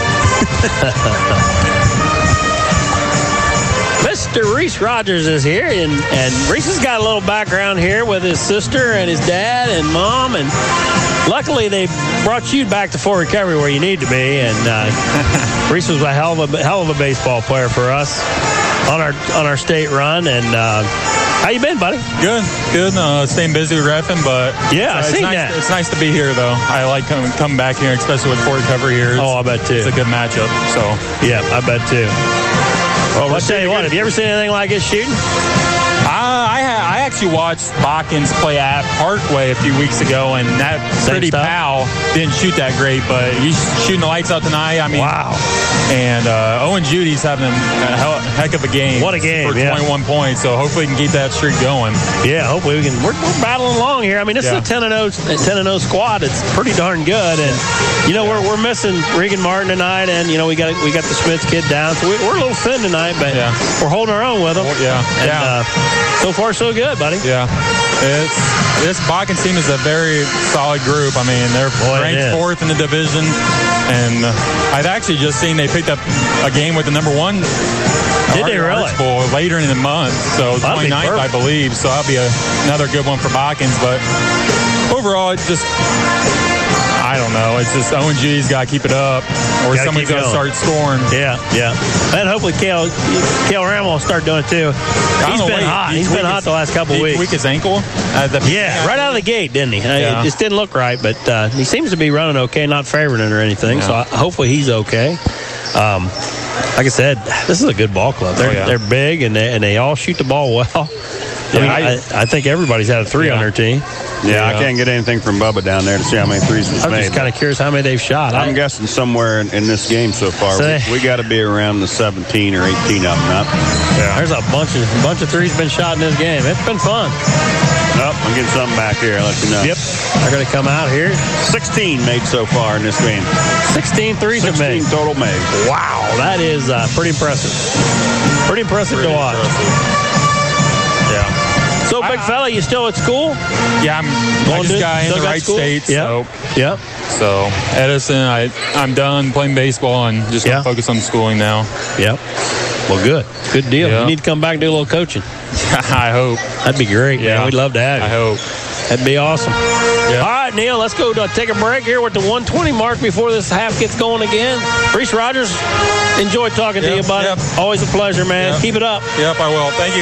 Mister Reese Rogers is here, and, and Reese has got a little background here with his sister and his dad and mom, and luckily they brought you back to Fort Recovery where you need to be, and uh, Reese was a hell of a hell of a baseball player for us on our on our state run. And uh, how you been, buddy? Good, good. Uh, staying busy with reffing, but yeah, uh, I it's seen nice. that. It's nice to be here, though. I like coming coming back here, especially with Fort Recovery here. It's, oh, I bet too. It's a good matchup. So yeah, I bet too. Well, let's tell you what. Have you ever seen anything like this shooting? Uh, I ha- I actually watched Botkins play at Parkway a few weeks ago, and that Same Pretty stuff? Powell didn't shoot that great, but he's shooting the lights out tonight. I mean, wow. And uh, Owen Judy's having a hell, heck of a game. What a game, for yeah. twenty-one points. So hopefully we can keep that streak going. Yeah, hopefully we can. We're, we're battling along here. I mean, this Yeah. is a ten and oh squad. It's pretty darn good, and you know we're we're missing Regan Martin tonight, and you know we got we got the Smith kid down, so we, we're a little thin tonight, but Yeah. we're holding our own with them. Yeah, and, yeah. Uh, so far so good, buddy. Yeah. It's this Botkins team is a very solid group. I mean, they're Boy, it ranked is. fourth in the division, and I've actually just seen they picked up a game with the number one. Did they really? Arch Bowl later in the month, so That'd be twenty-ninth, I perfect. believe. So that'll be a, another good one for Botkins. But overall, it's just I don't know. It's just Owen G's got to keep it up, or Gotta somebody's keep got to going. start scoring. Yeah, yeah. And hopefully Kale, Kale Ram will start doing it too. I He's don't know, been wait, hot. he He's been tweaked hot his- the last couple he weeks. tweaked his ankle at the Yeah, right out of the gate, didn't he? Uh, Yeah. It just didn't look right, but uh, he seems to be running okay, not favoring it or anything. So Yeah. I, hopefully he's okay. Um, like I said, this is a good ball club. They're, Oh, yeah. they're big, and they, and they all shoot the ball well. I, mean, I, I think everybody's had a three on their team. Yeah, I can't get anything from Bubba down there to see how many threes was I'm made. just kind of curious how many they've shot. I'm I, guessing somewhere in, in this game so far, So we, they- we got to be around the seventeen or eighteen of them up. There's a bunch of bunch of threes been shot in this game. It's been fun. Nope, I'm getting something back here. I'll let you know. Yep, they're going to come out here. sixteen made so far in this game. sixteen threes have made. sixteen total made. Wow, that is uh, pretty impressive. Pretty impressive Pretty to watch. impressive. Yeah. So, big fella, you still at school? Yeah, I'm, I Going just to- got in still the got right school? state. Yep. So, Yep. so Edison, I, I'm done playing baseball and just Yeah. gonna focus on schooling now. Yep. Well, good. Good deal. Yeah. You need to come back and do a little coaching. I hope. That'd be great, Yeah. man. We'd love to have you. I hope. That'd be awesome. Yeah. All right, Neil, let's go to take a break here with the one twenty mark before this half gets going again. Reese Rogers, enjoy talking to Yep, you, buddy. yep. Always a pleasure, man. Yep. Keep it up. Yep, I will. Thank you.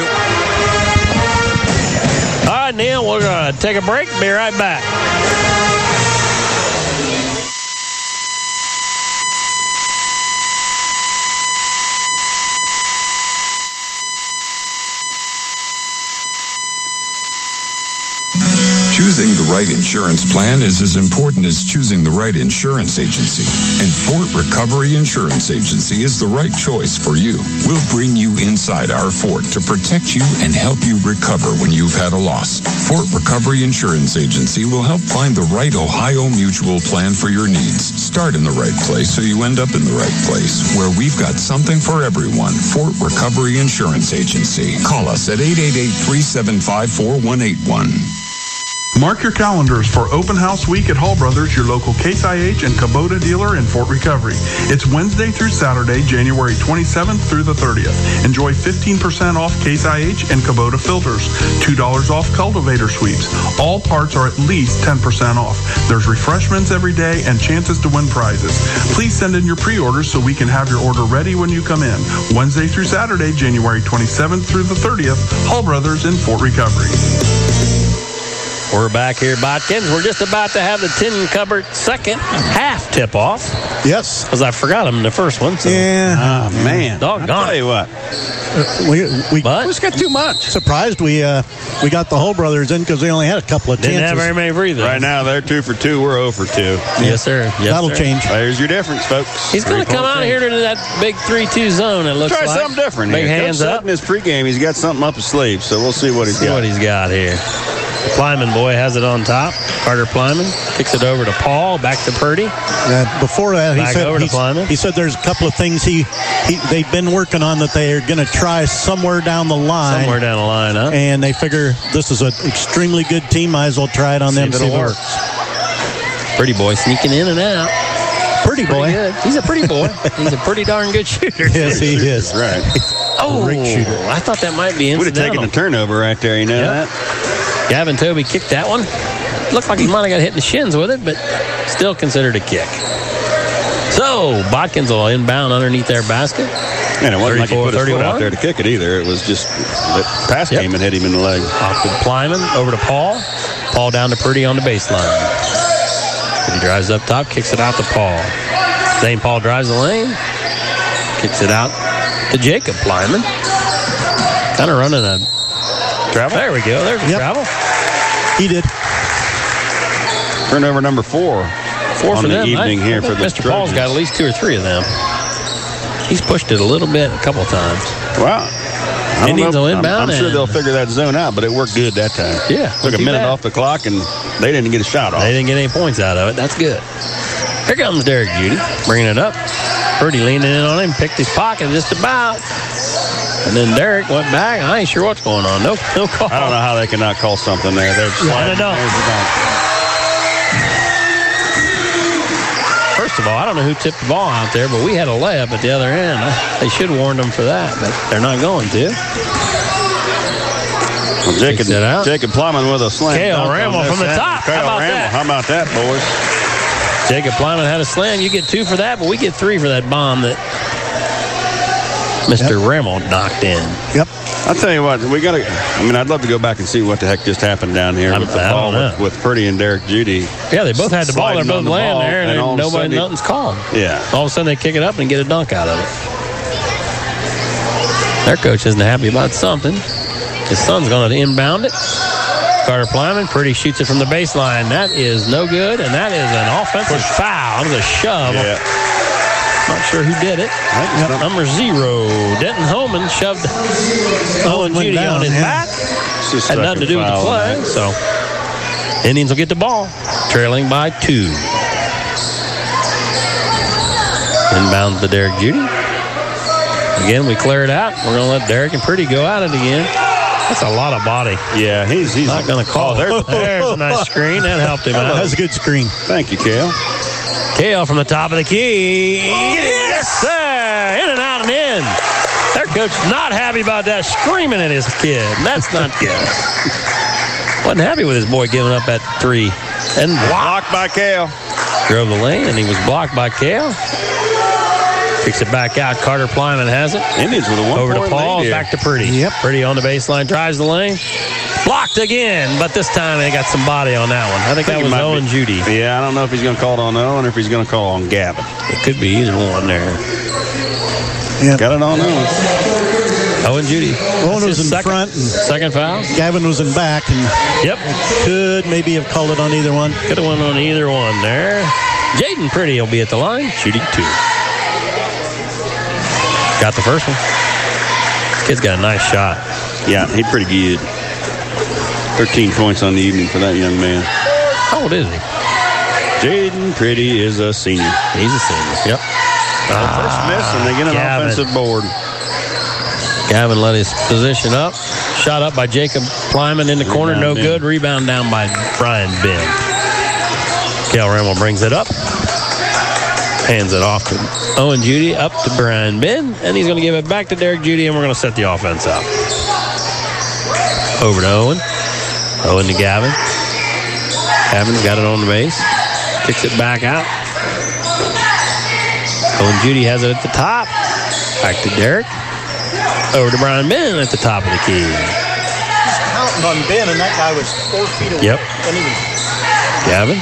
All right, Neil, we're going to take a break. Be right back. right insurance plan is as important as choosing the right insurance agency. And Fort Recovery Insurance Agency is the right choice for you. We'll bring you inside our fort to protect you and help you recover when you've had a loss. Fort Recovery Insurance Agency will help find the right Ohio Mutual plan for your needs. Start in the right place so you end up in the right place, where we've got something for everyone. Fort Recovery Insurance Agency. Call us at eight eight eight, three seven five, four one eight one. Mark your calendars for Open House Week at Hall Brothers, your local Case I H and Kubota dealer in Fort Recovery. It's Wednesday through Saturday, January twenty-seventh through the thirtieth. Enjoy fifteen percent off Case I H and Kubota filters, two dollars off cultivator sweeps. All parts are at least ten percent off. There's refreshments every day and chances to win prizes. Please send in your pre-orders so we can have your order ready when you come in. Wednesday through Saturday, January twenty-seventh through the thirtieth, Hall Brothers in Fort Recovery. We're back here, Botkins. We're just about to have the tin cupboard second half tip off. Yes. Because I forgot them in the first one. So. Yeah. Oh, man. Doggone. I'll tell you what. Uh, we we but, just got too much. Surprised we uh, we got the Hull brothers in because they only had a couple of Didn't chances. have very many breathers. Right now, they're two for two. We're zero for two. Yes, sir. Yes, That'll sir. change. There's your difference, folks. He's going to come out here to that big three two zone, it looks Try like. something different Big here. hands Coach up. In his pregame, he's got something up his sleeve, so we'll see what he's See got. what he's got here. Plyman boy has it on top. Carter Plyman kicks it over to Paul. Back to Purdy. Uh, before that, he Back said over to he's- Plyman. he said there's a couple of things he, he they've been working on that they are going to try somewhere down the line. Somewhere down the line, huh? And they figure this is an extremely good team. Might as well try it on See them. if See it'll if it work. works. Pretty boy sneaking in and out. Pretty boy. Pretty good. He's a pretty boy. He's a pretty darn good shooter. Yes, he is. Right. Oh, Great shooter. I thought that might be Would have incidental. taken the turnover right there, you know Yep. that? Gavin Toby kicked that one. Looked like he might have got hit in the shins with it, but still considered a kick. So, Botkins will inbound underneath their basket. And it wasn't like he put his foot thirty-four, out there to kick it either. It was just the pass Yep. came and hit him in the leg. Off to Plyman, over to Paul. Paul down to Purdy on the baseline. He drives up top, kicks it out to Paul. Saint Paul drives the lane, kicks it out to Jacob Plyman. Kind of running a travel. There we go. There's a Yep. travel. He did. Turnover number four. Four on for the them. evening I, here I for think the Mister Paul's got at least two or three of them. He's pushed it a little bit a couple times. Wow. I don't Indians know. will I'm, inbound. I'm sure and- they'll figure that zone out, but it worked good that time. Yeah, Took a too minute bad. off the clock, and they didn't get a shot off. They didn't get any points out of it. That's good. Here comes Derek Judy, bringing it up. Purdy leaning in on him, picked his pocket just about. And then Derek went back. I ain't sure what's going on. No, no call. I don't know how they cannot call something there. They're I don't know. First of all, I don't know who tipped the ball out there, but we had a layup at the other end. They should have warned them for that, but they're not going to. Well, Jacob, Takes it out. Jacob Plyman with a slam. Kale dunk on Ramel this from the end. top. How Kale about Ramel. that? How about that, boys? Jacob Plyman had a slam. You get two for that, but we get three for that bomb that Mister Yep. Ramel knocked in. Yep. I'll tell you what, we got to. I mean, I'd love to go back and see what the heck just happened down here I'm- with the I ball don't with, know. with Purdy and Derek Judy. Yeah, they both had the ball. They're Sliding both on the laying ball, there, and, and all of a nobody, sudden it- nothing's called. Yeah. All of a sudden, they kick it up and get a dunk out of it. Their coach isn't happy about something. His son's going to inbound it. Carter Plyman, Purdy shoots it from the baseline. That is no good, and that is an offensive foul. It was a shove. Yeah. Not sure who did it. Yep. Number zero, Denton Holman shoved Owen went Judy down, on his yeah. back. It's just Had nothing to do with the second foul play. on So Indians will get the ball, trailing by two. Inbounds to Derek Judy. Again, we clear it out. We're going to let Derek and Purdy go at it again. That's a lot of body. Yeah, he's he's Not going to call. Oh, there's, There's a nice screen. That helped him out. That was a good screen. Thank you, Kale. Kale from the top of the key. Yes, sir. In and out and in. Their coach not happy about that, screaming at his kid. That's not good. Wasn't happy with his boy giving up that three. And Blocked by Kale. drove the lane, and he was blocked by Kale. Kicks it back out. Carter Plyman has it. Indians with a one Over to point Paul, lead here. back to Purdy. Yep. Purdy on the baseline, drives the lane. Blocked again, but this time they got some body on that one. I think, I think that it was might Owen be- Judy. Yeah, I don't know if he's going to call it on Owen or if he's going to call on Gavin. It could be either one there. Yep. Got it on Owen. Owen Judy. Owen was in second, front. And second foul. Gavin was in back. And yep. Could maybe have called it on either one. Could have went on either one there. Jaden Pretty will be at the line, shooting two. Got the first one. Kid's got a nice shot. Yeah, he's pretty good. thirteen points on the evening for that young man. How old is he? Jaden Pretty is a senior. He's a senior. Yep. Ah, first miss, and they get an Gavin. offensive board. Gavin let his position up. Shot up by Jacob Plyman in the corner. Rebound No Ben. good. Rebound down by Brian Ben. Cale Ramel brings it up. Hands it off to Owen Judy. Up to Brian Ben. And he's going to give it back to Derek Judy, and we're going to set the offense up. Over to Owen. Owen to Gavin. Gavin's got it on the base. Kicks it back out. Owen Judy has it at the top. Back to Derek. Over to Brian Ben at the top of the key. Just counting on Ben, and that guy was four feet away. Yep. Gavin.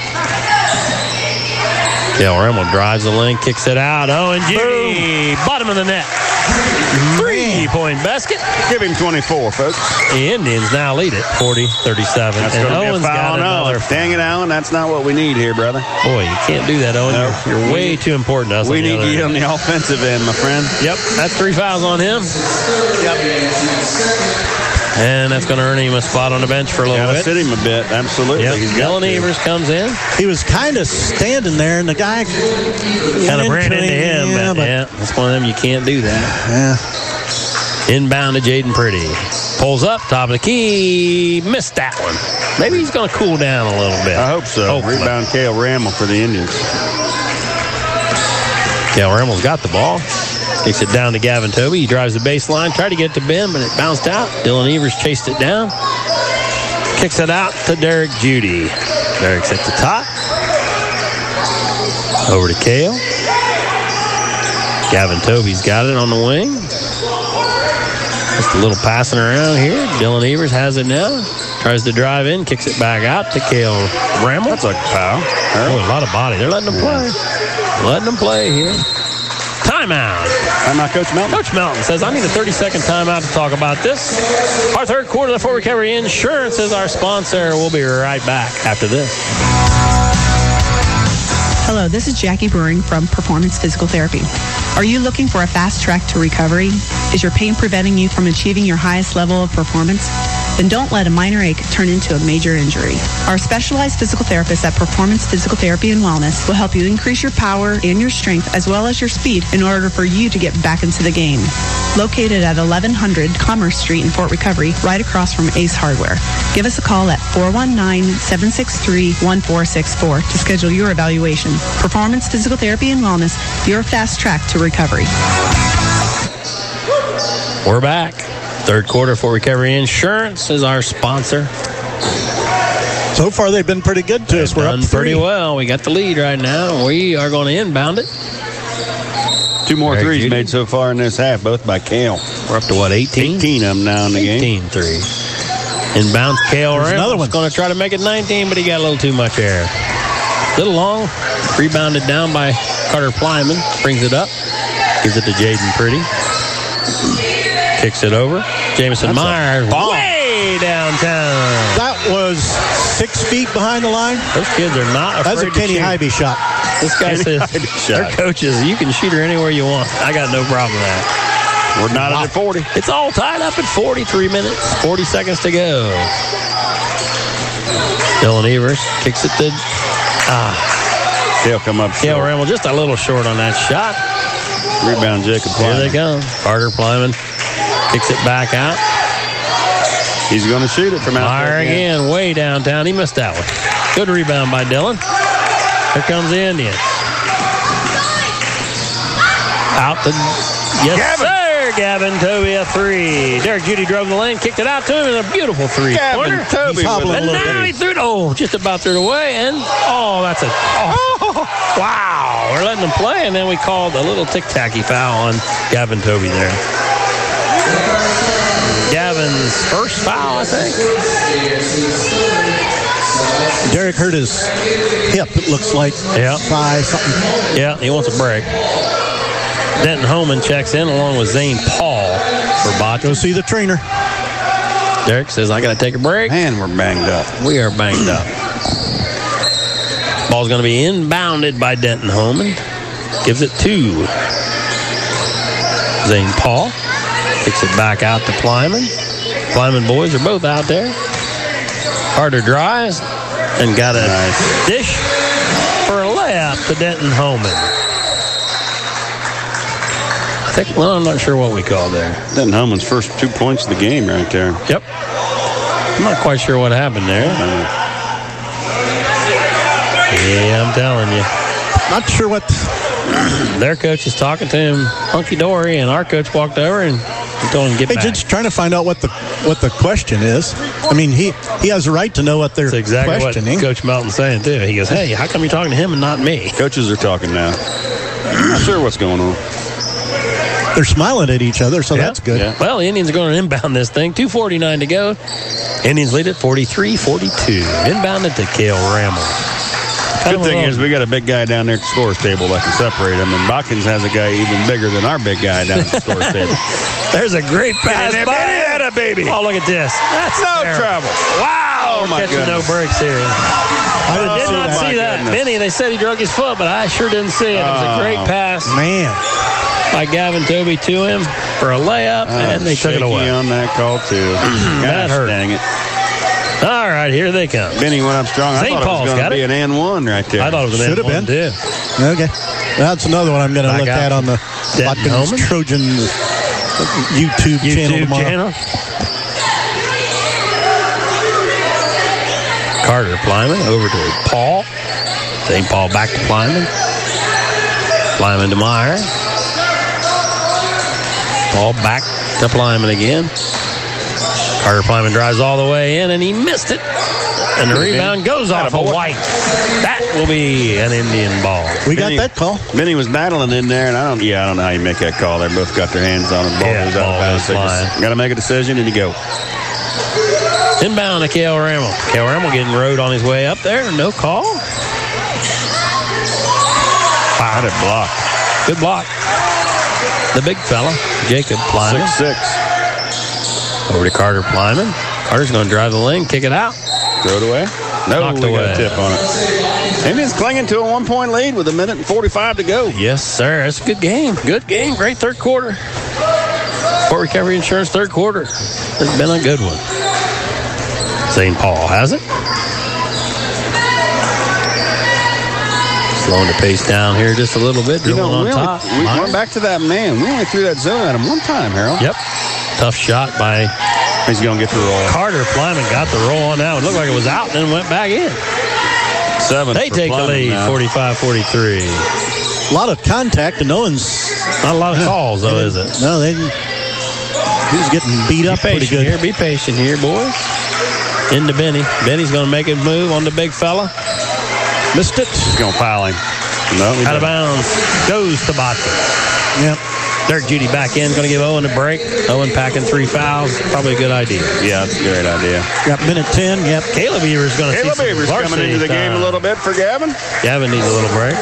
Cale Ramel drives the lane, kicks it out. Owen Judy, bottom of the net. Three-point basket. Give him twenty-four, folks. The Indians now lead it, forty thirty-seven. That's and going to be a Owen's foul got now. another. Dang it, Allen. That's not what we need here, brother. Boy, you can't do that, Owen. No. You're, you're way too important to us. We on the need other you end. on the offensive end, my friend. Yep, that's three fouls on him. Yep. And that's going to earn him a spot on the bench for a little Gotta bit. sit him a bit, absolutely. Yep. He's got Dylan to. Evers comes in. He was kind of standing there, and the guy Kind of ran into him, yeah, but, but yeah, that's one of them you can't do that. Yeah. Inbound to Jaden Pretty. Pulls up, top of the key. Missed that one. Maybe he's going to cool down a little bit. I hope so. Hopefully. Rebound Cale Ramel for the Indians. Cale Ramel's got the ball. Kicks it down to Gavin Toby. He drives the baseline. Tried to get it to Ben, but it bounced out. Dylan Evers chased it down. Kicks it out to Derek Judy. Derek's at the top. Over to Cale. Gavin Toby's got it on the wing. Just a little passing around here. Dylan Evers has it now. Tries to drive in. Kicks it back out to Cale Ramel. That's like a foul. Oh, a lot of body. They're letting them play. Letting them play here. Timeout. Timeout, Coach Melton. Coach Melton says, I need a thirty-second timeout to talk about this. Our third quarter of the Fort Recovery Insurance is our sponsor. We'll be right back after this. Hello, this is Jackie Brewing from Performance Physical Therapy. Are you looking for a fast track to recovery? Is your pain preventing you from achieving your highest level of performance? Then don't let a minor ache turn into a major injury. Our specialized physical therapists at Performance Physical Therapy and Wellness will help you increase your power and your strength as well as your speed in order for you to get back into the game. Located at eleven hundred Commerce Street in Fort Recovery, right across from Ace Hardware. Give us a call at four one nine, seven six three, one four six four to schedule your evaluation. Performance Physical Therapy and Wellness, your fast track to recovery. We're back. Third quarter for Recovery Insurance is our sponsor. So far, they've been pretty good to us. We're Done up three. pretty well. We got the lead right now. We are going to inbound it. Two more Very threes good. made so far in this half, both by Cale. We're up to what, eighteen? eighteen of them now in the game. eighteen three. Inbound Cale There's Ramel. another one. Going to try to make it nineteen, but he got a little too much air. A little long. Rebounded down by Carter Plyman. Brings it up. Gives it to Jaden Pretty. Kicks it over. Jameson That's a Myers bomb. way downtown. That was six feet behind the line. Those kids are not afraid That's a to Kenny shoot. Hybe shot. This guy Kenny says, Hybe their shot. coaches, you can shoot her anywhere you want. I got no problem with that. We're not at forty. It's all tied up at forty-three minutes, forty seconds to go. Dylan Evers kicks it to ah, They'll come up Cale short. Ramel, just a little short on that shot. Rebound Jacob Here they Plyman. come. Carter Plyman kicks it back out. He's going to shoot it from out Fire there again, way downtown. He missed that one. Good rebound by Dylan. Here comes the Indians. Out the yes, Gavin. sir. Gavin Toby a three. Derek Judy drove the lane, kicked it out to him, and a beautiful three. Gavin Pointer. Toby He's hobbling with And a little now bit. he threw it. Oh, just about threw it away. And oh, that's a oh, wow. We're letting them play, and then we called a little tic-tacky foul on Gavin Toby there. Gavin's first foul, I think. Derek hurt his hip, it looks like. Yeah. Thigh, something. Yeah, he wants a break. Denton Holman checks in along with Zane Paul. for Bot. Go see the trainer. Derek says, I got to take a break. Man, we're banged up. We are banged up. Ball's going to be inbounded by Denton Holman. Gives it to Zane Paul. Kicks it back out to Plyman. Plyman boys are both out there. Carter drives and got a nice dish for a layup to Denton Holman. I think, well, I'm not sure what we call there. Denton Holman's first two points of the game right there. Yep. I'm not quite sure what happened there. Yeah, I'm telling you. Not sure what. Their coach is talking to him hunky-dory, and our coach walked over and told him to get hey, back. Just trying to find out what the what the question is. I mean, he, he has a right to know what they're That's exactly questioning. What Coach Melton's saying, too. He goes, hey, how come you're talking to him and not me? Coaches are talking now. I'm not sure what's going on. They're smiling at each other, so yeah. that's good. Yeah. Well, the Indians are going to inbound this thing. two forty-nine to go. Indians lead at forty-three forty-two. Inbounded to Cale Rammel. Good thing is we got a big guy down there at the scores table that can separate them, and Botkins has a guy even bigger than our big guy down at the scores table. There's a great pass. And had a baby. Oh, look at this. That's no terrible. trouble. Wow. Oh, my Catching no breaks here. I didn't did see not that. see that. Goodness. Benny, they said he drug his foot, but I sure didn't see it. It was a great Oh, pass Man. by Gavin Toby to him for a layup, Uh, and they took it shaky away. on that call, too. That Gosh, hurt. Dang it. All right, here they come. Benny went up strong. I Saint thought Paul's it was going got to be it. an and one right there. I thought it was an Should have N one, been. too. Okay. That's another one I'm going to Back look out at on the Denton Watkins Holman. Trojans YouTube, channel YouTube tomorrow. channel. Carter Plyman over to Paul. Saint Paul back to Plyman. Plyman to Meyer. Paul back to Plyman again. Carter Plyman drives all the way in, and he missed it. And the rebound goes off of White. That will be an Indian ball. We got Benny, that call. Benny was battling in there, and I don't. Yeah, I don't know how you make that call. They both got their hands on it. Ball Yeah, goes out ball of bounds. goes flying. Got to make a decision, and you go. Inbound to Cale Rammel. Cale Rammel getting rode on his way up there. No call. Wow, that block. Good block. The big fella, Jacob Plyman. Six six. Over to Carter Plyman. Carter's going to drive the lane, kick it out. Throw it away. No, Knocked we away. got a tip on it. Indians clinging to a one-point lead with a minute and forty-five to go. Yes, sir. It's a good game. Good game. Great third quarter. Fort Recovery Insurance third quarter. It's been a good one. Saint Paul has it. Slowing the pace down here just a little bit. You know, Dribbling we, on only, top. we Myers. went back to that man. We only threw that zone at him one time, Harold. Yep. Tough shot by He's going to get the roll. Carter Plyman. Got the roll on that one. Looked like it was out and then went back in. Seven. They take the lead, forty-five forty-three. A lot of contact, and no one's. Not a lot of calls, though, is it? No, they didn't. He was getting beat up Be pretty patient good. here. Be patient here, boys. Into Benny. Benny's going to make a move on the big fella. Missed it. He's going to foul him. No, he Out of didn't. bounds. Goes to Botkin. Yep. Dirk Judy back in. Going to give Owen a break. Owen packing three fouls. Probably a good idea. Yeah, that's a great idea. Got minute ten. Yep. Caleb Beaver's going to see Caleb some Beaver's varsity coming into the game time. a little bit for Gavin. Gavin needs a little break.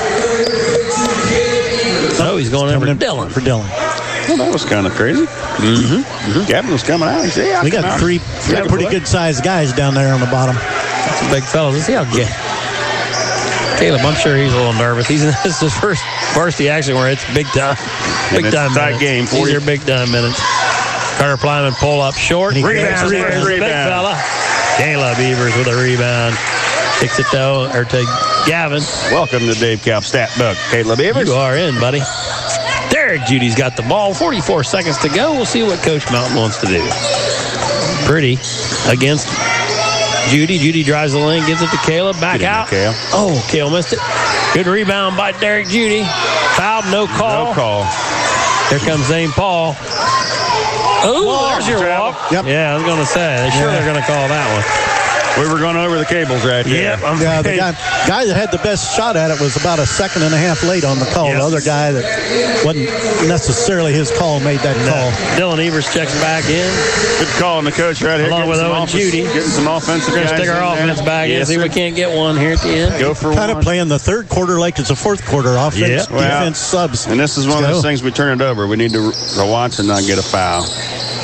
Oh, he's going over to in Dylan. For Dylan. Well, that was kind of crazy. Mm-hmm. mm-hmm. Gavin was coming out. He said, yeah, We got three, three pretty good-sized guys down there on the bottom. Some big fellas. Let's see how good. Caleb, I'm sure he's a little nervous. He's this is his first varsity action where it's big time. Big it's time a tight minutes. game. These forty are big time minutes. Carter Plyman pull up short. He Rebound. grabs There's it. the big Rebound. fella. Caleb Beavers with a rebound. Kicks it though, or to Gavin. Welcome to Dave Cobb Stat Book. Caleb Beavers. You are in, buddy. Derek Judy's got the ball. forty-four seconds to go. We'll see what Coach Mountain wants to do. Pretty against Judy. Judy drives the lane, gives it to Caleb. Back Get in out. there, Cale. Oh, Cale missed it. Good rebound by Derek Judy. Fouled, no call. No call. Here comes Zane Paul. Oh, there's your travel. walk. Yep. Yeah, I was going to say. They sure Yeah. they're going to call that one. We were going over the cables right there. Yep, I'm Yeah, the afraid. guy, guy that had the best shot at it was about a second and a half late on the call. Yep. The other guy that wasn't necessarily his call made that call. Dylan Evers checks back in. Good call on the coach right here. Along getting with some Owen offense- Judy. Getting some offensive We're going to guys stick our in there. offense back in. Yes, See if we sir. can't get one here at the end. Go for Kind one. of playing the third quarter like it's a fourth quarter. Offense, Yeah. Well, defense, subs. And this is one Let's of those go. things we turn it over. We need to, to watch and not get a foul.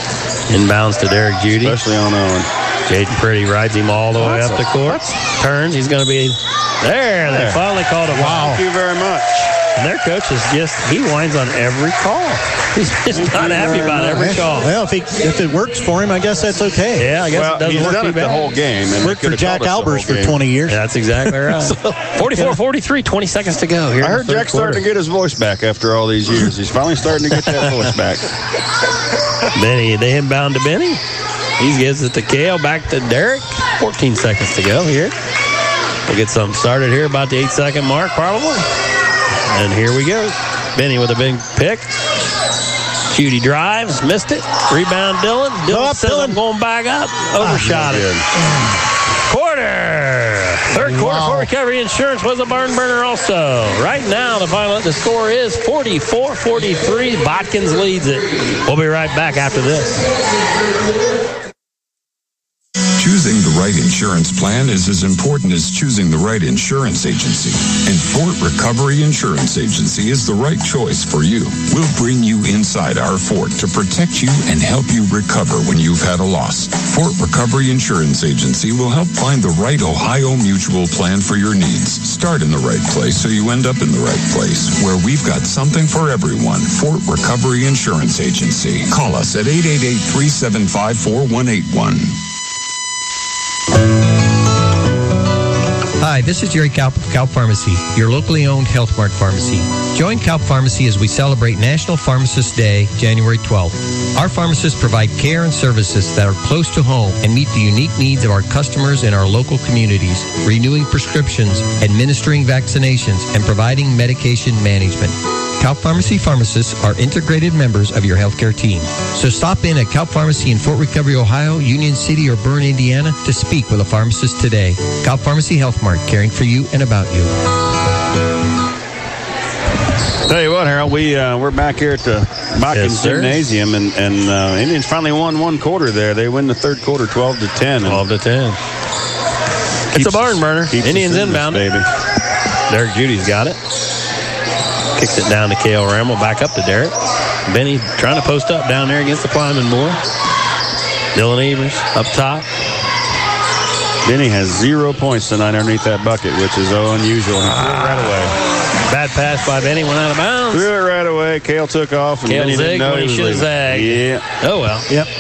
Inbounds to Derek Judy. Especially on Owen. Jaden Pretty rides him all the way That's up a- the court. Turns. He's going to be there. They There. finally called a foul. Thank you very much. And their coach is just, he whines on every call. He's just not happy about every call. Well, if he if it works for him, I guess that's okay. Yeah, I guess Well, it doesn't he's work done too it the bad. whole game. And Worked they for could've Jack called us the Albers whole for game. twenty years. Yeah, that's exactly right. forty-four forty-three, twenty seconds to go here. I heard Jack's starting to get his voice back after all these years. He's finally starting to get that voice back. Benny, they inbound to Benny. He gives it to Kale, back to Derek. fourteen seconds to go here. We'll get something started here about the eight-second mark, probably. And here we go. Benny with a big pick. Judy drives, missed it. Rebound, Dylan. Dylan up, says, Dylan. I'm going back up. Overshot it. Quarter. Third quarter Wow. for Recovery Insurance was a barn burner also. Right now, the final the score is forty-four forty-three. Botkins leads it. We'll be right back after this. Choosing the right insurance plan is as important as choosing the right insurance agency. And Fort Recovery Insurance Agency is the right choice for you. We'll bring you inside our fort to protect you and help you recover when you've had a loss. Fort Recovery Insurance Agency will help find the right Ohio Mutual plan for your needs. Start in the right place so you end up in the right place, where we've got something for everyone. Fort Recovery Insurance Agency. Call us at eight eight eight, three seven five, four one eight one. Hi, this is Jerry Kalp of Kalp Pharmacy, your locally owned Health Mart pharmacy. Join Kalp Pharmacy as we celebrate National Pharmacist Day, January twelfth. Our pharmacists provide care and services that are close to home and meet the unique needs of our customers in our local communities, renewing prescriptions, administering vaccinations, and providing medication management. Kalp Pharmacy pharmacists are integrated members of your healthcare team. So stop in at Kalp Pharmacy in Fort Recovery, Ohio, Union City, or Bern, Indiana to speak with a pharmacist today. Kalp Pharmacy Health Mart, caring for you and about you. Tell you what, Harold, we, uh, we're back here at the Botkins Yes, sir. Gymnasium, and, and uh, Indians finally won one quarter there. They win the third quarter twelve to ten. twelve to ten. It's a barn burner. Keeps us Indians in this, inbound. baby. Derek Judy's got it. Kicks it down to Kale Ramel, back up to Derek. Benny trying to post up down there against the Plyman Moore. Dylan Evers up top. Benny has zero points tonight underneath that bucket, which is so unusual. He threw it right away. Bad pass by Benny, went out of bounds. Threw it right away. Kale took off, and Kale Benny didn't zigged know when he was should have leaving. zagged. Yeah. Oh, well. Yep.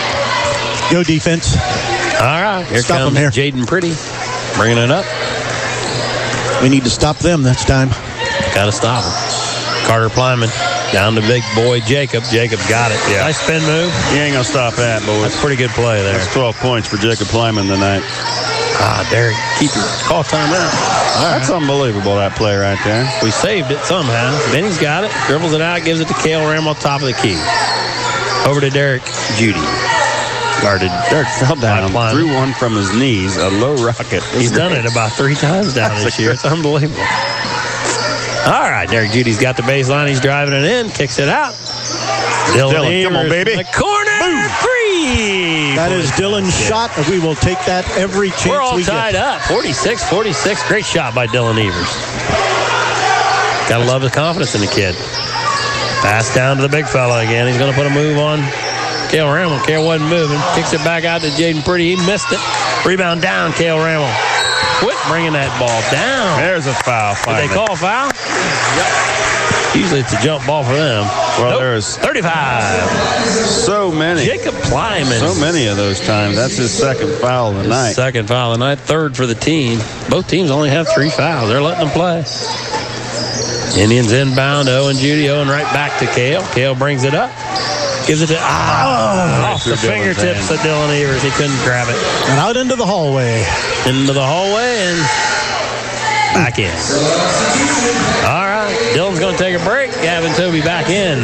Go defense. All right. Here Stop comes him here. Jaden Pretty bringing it up. We need to stop them this time. Got to stop him. Carter Plyman down to big boy Jacob. Jacob got it. Yeah. Nice spin move. You ain't going to stop that, boys. That's a pretty good play there. That's twelve points for Jacob Plyman tonight. Ah, Derek, keep your call timeout. That's unbelievable, that play right there. We saved it somehow. Benny's got it. Dribbles it out. Gives it to Kale Ramel, top of the key. Over to Derek Judy. Guarded. Derek fell down, Plyman. threw one from his knees, a low rocket. He's done it about three times down That's this a year. great- It's unbelievable. All right, Derek Judy's got the baseline. He's driving it in, kicks it out. Dylan, Dylan, come on, Evers baby. in the corner, three. That is Dylan's shot, and we will take that every chance We're all we tied get. up. forty-six forty-six. Great shot by Dylan Evers. Gotta love the confidence in the kid. Pass down to the big fella again. He's gonna put a move on Kale Ramel. Kale wasn't moving. Kicks it back out to Jaden Pretty. He missed it. Rebound down, Kale Ramel. Quit bringing that ball down. There's a foul. Did Finally. they call a foul? Yep. Usually it's a jump ball for them. Well, Nope. there's thirty-five. so many. Jacob Plyman. So many of those times. That's his second foul of the His night. Second foul of the night. Third for the team. Both teams only have three fouls. They're letting them play. Indians inbound. Owen Judy. Owen right back to Kale. Kale brings it up. Gives it to ah, off through the Dylan's fingertips hand. of Dylan Evers. He couldn't grab it. And out into the hallway. Into the hallway and back in. All right. Dylan's going to take a break. Gavin Toby back in.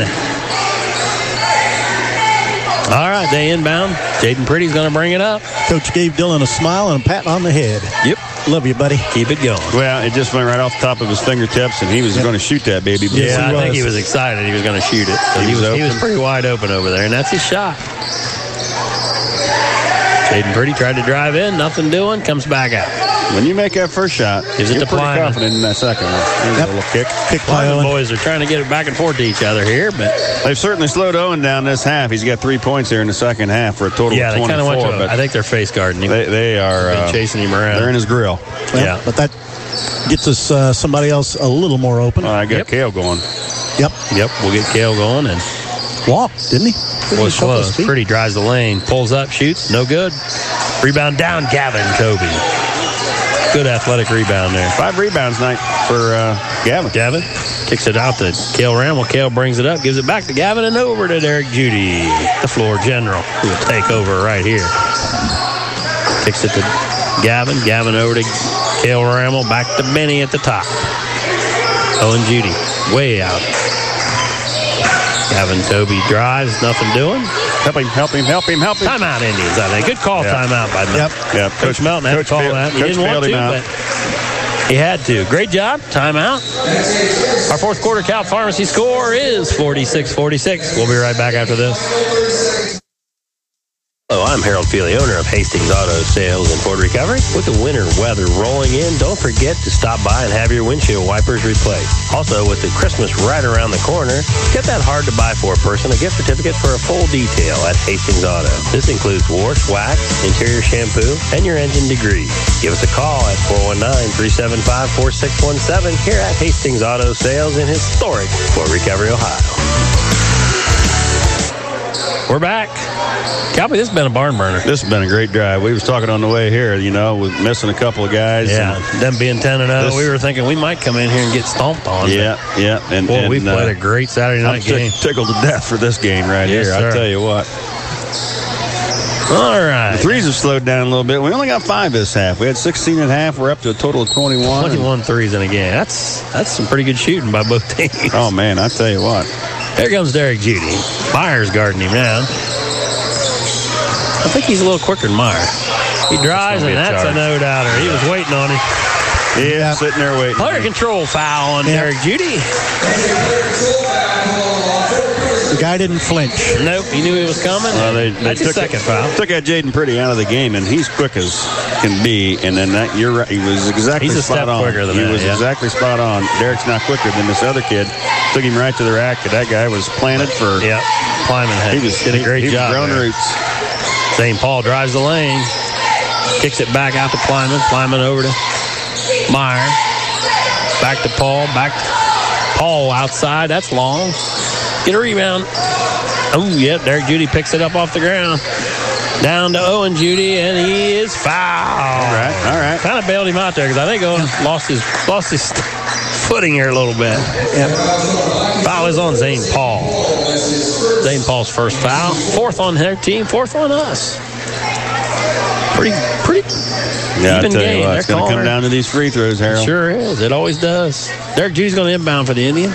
All right. They inbound. Jaden Pretty's going to bring it up. Coach gave Dylan a smile and a pat on the head. Yep. Love you, buddy. Keep it going. Well, it just went right off the top of his fingertips, and he was going to shoot that baby. But Yeah, I he think was. he was excited he was going to shoot it. He He was, was he was open. pretty wide open over there, and that's his shot. Jaden Pretty tried to drive in, nothing doing, comes back out. when you make that first shot, gives it to pretty Plyman. confident in that second one. There's Yep. a little kick. Kick Plyman Plyman. boys are trying to get it back and forth to each other here, but They've certainly slowed Owen down this half. He's got three points here in the second half for a total yeah, of they kind twenty-four. of went to. but I think they're face guarding him. they, they are Been uh, chasing him around. They're in his grill. Well, yeah, but that gets us uh, somebody else a little more open. Oh, I got Yep. Kale going. Yep. Yep, we'll get Kale going and Walked, didn't he? was A couple of close. feet. Pretty drives the lane, pulls up, shoots, no good. Rebound down, Gavin Toby. Good athletic rebound there. Five rebounds night for uh, Gavin. Gavin kicks it out to Cale Ramel. Cale brings it up, gives it back to Gavin, and over to Derek Judy, the floor general, who will take over right here. Kicks it to Gavin. Gavin over to Cale Ramel. Back to Benny at the top. Owen Judy way out. Gavin Toby drives, nothing doing. Help him, help him, help him, help him. Timeout Indians, I think. Good call, Yeah. timeout by Melton. Yep. Yep. Coach, Coach- Melton had Coach to call bailed- that. He Coach didn't want bailed to, him out. but he had to. Great job. Timeout. Our fourth quarter Cal Pharmacy score is forty-six forty-six. We'll be right back after this. Hello, I'm Harold Feely, owner of Hastings Auto Sales and Ford Recovery. With the winter weather rolling in, don't forget to stop by and have your windshield wipers replaced. Also, with the Christmas right around the corner, get that hard-to-buy-for person a gift certificate for a full detail at Hastings Auto. This includes wash, wax, interior shampoo, and your engine degrees. Give us a call at four one nine, three seven five, four six one seven here at Hastings Auto Sales in historic Fort Recovery, Ohio. We're back. Calby, this has been a barn burner. This has been a great drive. We was talking on the way here, you know, with missing a couple of guys. Yeah, and them being ten and oh, This- we were thinking we might come in here and get stomped on. Yeah, yeah. And, Boy, and, we played uh, a great Saturday I'm night tick- game. tickled to death for this game right Yes, here. sir. I'll tell you what. All right. The threes have slowed down a little bit. We only got five this half. We had sixteen and a half. We're up to a total of twenty-one. twenty-one threes in a game. That's that's some pretty good shooting by both teams. Oh, man, I tell you what. There comes Derek Judy. Myers guarding him now. I think he's a little quicker than Meyer. He drives, be and a that's charge. a no-doubter. He was waiting on him. Yeah, sitting there waiting. Player control foul on Yeah. Derek Judy. The guy didn't flinch. Nope, he knew he was coming. Well, they, they That's his took second foul. Took that Jaden Pretty out of the game, and he's quick as can be. And then that, you're right. He was exactly He's a spot step on. quicker than he that, was yeah. exactly spot on. Derek's not quicker than this other kid. Took him right to the rack. But that guy was planted for. Yeah, Plyman had He was did a great he, he job. Was growing there. roots. Saint Paul drives the lane, kicks it back out to Plyman. Plyman over to Meyer. Back to Paul. Back to Paul outside. That's long. Get a rebound. Oh, yep. Derek Judy picks it up off the ground. Down to Owen Judy, and he is fouled. All right, all right. Kind of bailed him out there because I think Owen lost his lost his footing here a little bit. Yep. Foul is on Zane Paul. Zane Paul's first foul. Fourth on their team. Fourth on us. Pretty, pretty Yeah, I even tell you game. what, it's They're going to come calling. down to these free throws, Harold. Sure is. It always does. Derek Judy's going to inbound for the Indians.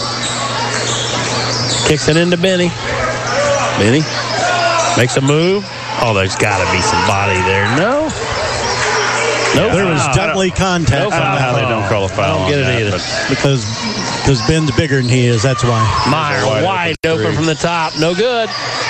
Kicks it into Benny. Benny makes a move. Oh, there's got to be somebody there. No. No There was foul. definitely contact. No foul. I don't know how they don't call a foul. I don't get on it that, either. but Because because Ben's bigger than he is. That's why. Meyer wide wide, open open three. from the top. No good.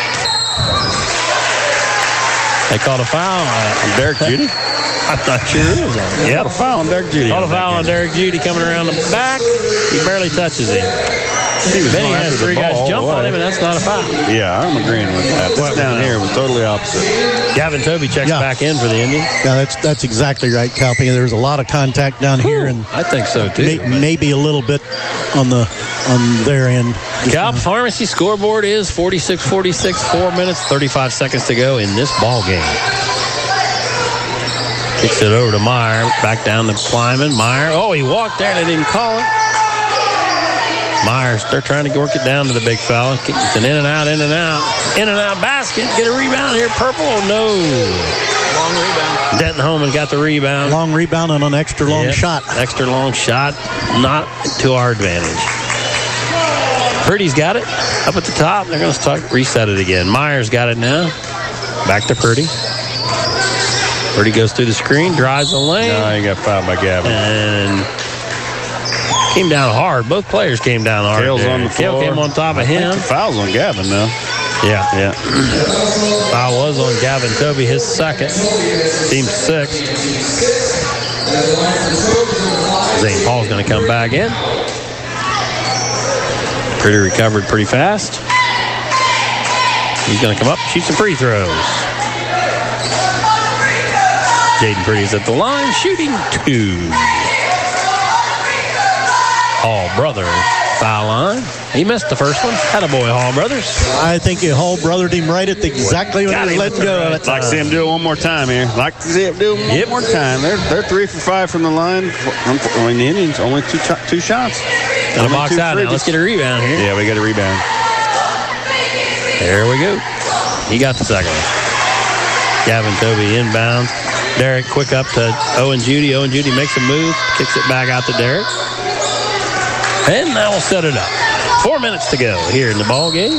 They called a foul. on Derek Judy? I'm not sure it was on him. Yep. Called a foul on Derek Judy. Called a on that foul on game. Derek Judy coming around the back. He barely touches him. He was Benny going has after the three guys ball jump all the on way. him, and that's not a foul. Yeah, I'm agreeing with that. This What? down here was totally opposite. Gavin Toby checks Yeah. back in for the Indians. Yeah, that's that's exactly right, Calpy. There's a lot of contact down here, and I think so too. may, maybe a little bit on the on their end. Cal Pharmacy scoreboard is forty-six forty-six, four minutes, thirty-five seconds to go in this ball game. Kicks it over to Meyer, back down to Plyman. Meyer, oh, he walked there and they didn't call it. Myers, they're trying to work it down to the big fella. It's an in and out, in and out. In and out basket. Get a rebound here. Purple, no. Long rebound. Denton Holman got the rebound. Long rebound and an extra long Yep. shot. Extra long shot, not to our advantage. Purdy's got it up at the top. They're going to start reset it again. Myers got it now. Back to Purdy. Purdy goes through the screen, drives the lane. No, he got fouled by Gavin. And came down hard. Both players came down hard. Kale's there. on the Kale floor. came on top of I think him. the foul's on Gavin now. Yeah. Yeah. Foul was on Gavin Toby, his second. Team six. Zane Paul's going to come back in. Pretty recovered pretty fast. He's going to come up and shoot some free throws. Jaden Pretty's at the line, shooting two. Hall brother foul line. He missed the first one. Attaboy, Hall brothers. I think you Hall brothered him right at the exactly when he let go. Right. Like to see him do it one more time here. Like to see him do it one yep. more time. They're they're three for five from the line. I mean, the Indians only two two shots. Got a box out now. Let's get a rebound here. Yeah, we got a rebound. There we go. He got the second one. Gavin Toby inbounds. Derek quick up to Owen Judy. Owen Judy makes a move, kicks it back out to Derek. And now we'll set it up. Four minutes to go here in the ball game.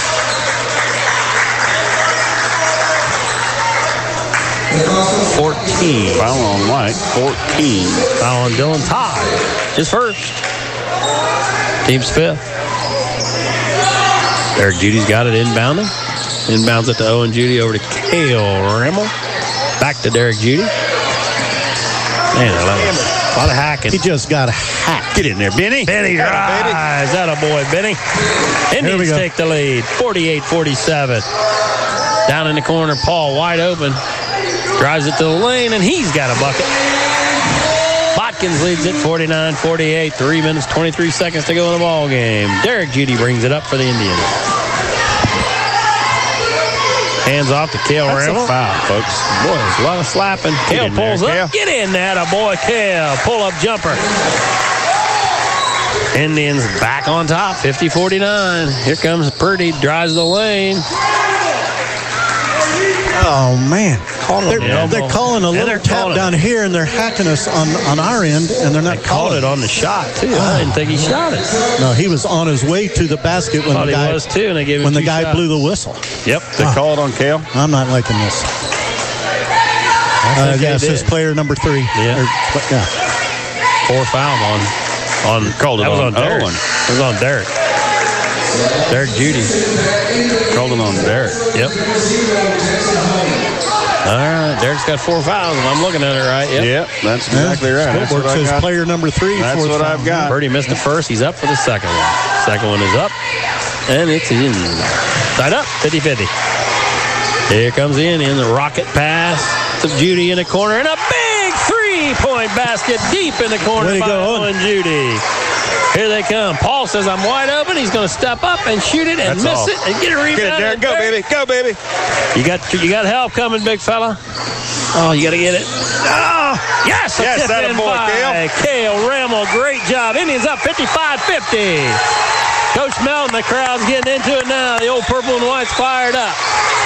fourteen. Foul on White. fourteen. Foul on Dylan Todd. His first. Team's fifth. Derek Judy's got it inbounding. Inbounds it to Owen Judy over to Cale Rimmel. Back to Derek Judy. Man, I love it. A lot of hacking. He just got a hack. Get in there, Benny. Benny drives. That a boy, Benny. Indians take the lead, forty-eight forty-seven. Down in the corner, Paul wide open. Drives it to the lane, and he's got a bucket. Botkins leads it forty-nine forty-eight. Three minutes, twenty-three seconds to go in the ball game. Derek Judy brings it up for the Indians. Hands off to Cale Rimmel. That's a foul, folks. Boy, there's a lot of slapping. Cale pulls there, up. Cale. Get in that, a boy, Cale. Pull-up jumper. Indians back on top, fifty forty-nine. Here comes Purdy, drives the lane. Oh, man. They're, they're, they're calling a little tap down here, and they're hacking us on, on our end, and they're not they called it on the shot, too. Oh. I didn't think he shot it. No, he was on his way to the basket when the guy, was too, and they gave him when the guy shots. blew the whistle. Yep, they oh. called on Cale. I'm not liking this. Uh, yes, his player number three. Yeah. Or, yeah. Four fouls on. on called it that was on, on Derek. Owen. It was on Derek. Derek Judy. Called it on Derek. Yep. All right, Derek's got four fouls, and I'm looking at it right. Yep, yep that's exactly yeah. right. That's what says got. Player number three. That's what I've got. Purdy missed the first. He's up for the second one. Second one is up, and it's in. Tied up, fifty fifty. Here comes in in the rocket pass to Judy in the corner, and a big three-point basket deep in the corner by Owen Judy. Here they come. Paul says, I'm wide open. He's going to step up and shoot it and That's miss all. it and get a rebound. Get it, Derek. Go, baby. Go, baby. You got you got help coming, big fella. Oh, you got to get it. Oh, yes. Yes, that a boy, Cale. Cale Rimmel, great job. Indians up fifty-five fifty. Coach Melton, the crowd's getting into it now. The old purple and white's fired up.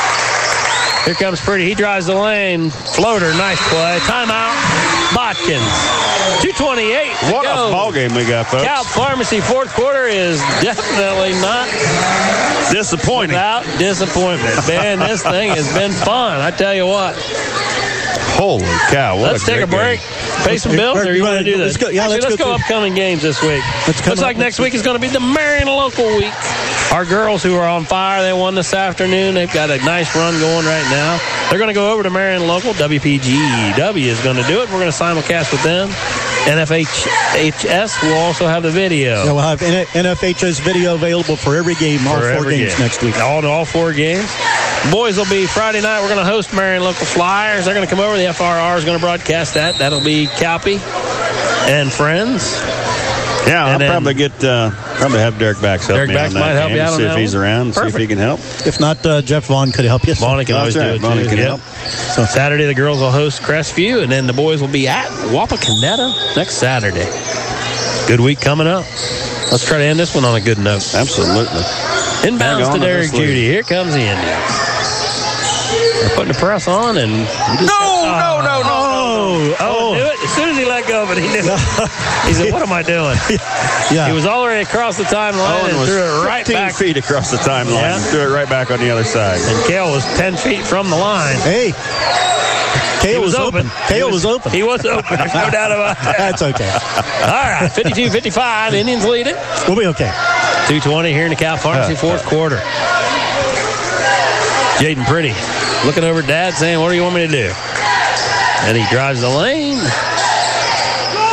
Here comes Purdy. He drives the lane. Floater, nice play. Timeout. Botkins. two twenty-eight. What go. a ball game we got, folks. Cal Pharmacy fourth quarter is definitely not disappointing. Without disappointment. Man, this thing has been fun. I tell you what. Holy cow. What let's a take a break. Game. Pay some bills, or you want to do this? Let's go, yeah, Actually, let's let's go, go upcoming games this week. Let's Looks like next week is going to be the Marion Local Week. Our girls who are on fire, they won this afternoon. They've got a nice run going right now. They're going to go over to Marion Local. W P G W is going to do it. We're going to simulcast with them. N F H S will also have the video. Yeah, we'll have N F H S video available for every game, all for four games game. next week. All, all four games. Boys will be Friday night. We're going to host Marion Local Flyers. They're going to come over. The F R R is going to broadcast that. That'll be Calpy and friends. Yeah, I'll probably get uh, probably have Derek Backs help Derek me Backs on that might help game, you out see on if that he's one. around, Perfect. see if he can help. If not, uh, Jeff Vaughn could help you. Vaughn can always right. do it Vaughn too. can Yep. help. So Saturday the girls will host Crestview, and then the boys will be at Wapakoneta next Saturday. Good week coming up. Let's try to end this one on a good note. Absolutely. Inbounds to Derek Judy. Here comes the Indians. They're putting the press on, and no, no, no, no. Oh, oh, knew it. As soon as he let go of it, he knew it. He said, what am I doing? Yeah. He was already across the timeline Owen and was threw it right fifteen back. feet across the timeline. Yeah. And threw it right back on the other side. And Cale was ten feet from the line. Hey. Cale was, was open. open. Cale was, was open. He was open. There's no doubt about that. That's okay. All right, fifty-two fifty-five. Indians lead it. We'll be okay. two twenty here in the Cal Pharmacy fourth quarter. Jaden Priddy looking over at Dad saying, what do you want me to do? And he drives the lane.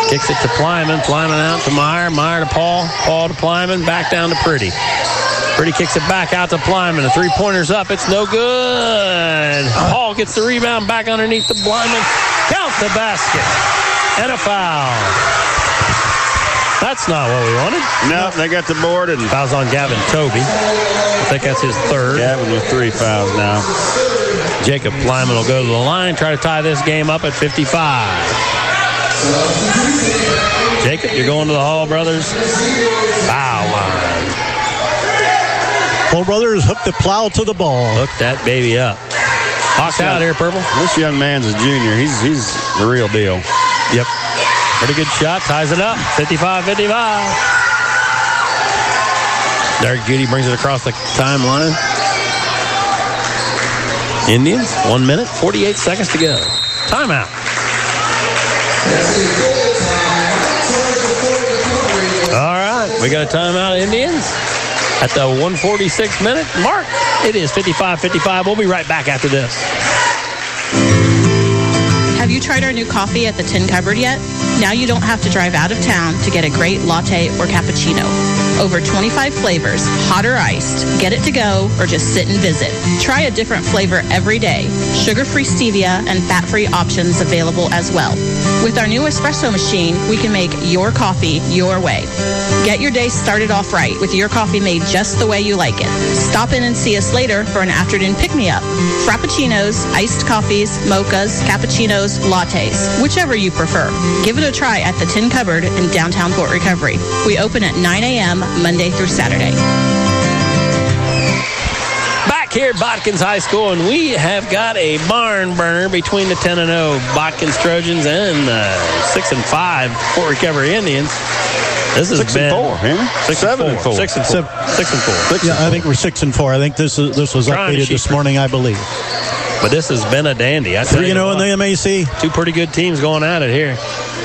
Kicks it to Plyman. Plyman out to Meyer. Meyer to Paul. Paul to Plyman. Back down to Pretty. Pretty kicks it back out to Plyman. The three-pointer's up. It's no good. Paul gets the rebound back underneath the Plyman. Count the basket. And a foul. That's not what we wanted. No, they got the board. And fouls on Gavin Toby. I think that's his third. Gavin with three fouls now. Jacob Plyman will go to the line, try to tie this game up at fifty-five. Jacob, you're going to the Hall Brothers foul line. Hall Brothers hook the plow to the ball. Hook that baby up. Hawks out here, Purple. This young man's a junior. He's he's the real deal. Yep. Pretty good shot. Ties it up. fifty-five fifty-five. Derek Judy brings it across the timeline. Indians, one minute, forty-eight seconds to go. Timeout. All right, we got a timeout, Indians. At the one forty-six minute mark, it is fifty-five fifty-five. We'll be right back after this. Have you tried our new coffee at the Tin Cupboard yet? Now you don't have to drive out of town to get a great latte or cappuccino. Over twenty-five flavors, hot or iced. Get it to go or just sit and visit. Try a different flavor every day. Sugar-free stevia and fat-free options available as well. With our new espresso machine, we can make your coffee your way. Get your day started off right with your coffee made just the way you like it. Stop in and see us later for an afternoon pick-me-up. Frappuccinos, iced coffees, mochas, cappuccinos, lattes, whichever you prefer. Give it a try at the Tin Cupboard in downtown Fort Recovery. We open at nine a.m. Monday through Saturday. Back here at Botkins High School, and we have got a barn burner between the ten and oh Botkins Trojans and the six and five Fort Recovery Indians. This is six been and four, huh? Six Seven and four. and four. Six and four. Six and four. Six yeah, and four. I think we're six and four. I think this is this was Trying updated this morning, I believe. But this has been a dandy. I tell Three you and zero in the M A C. Two pretty good teams going at it here.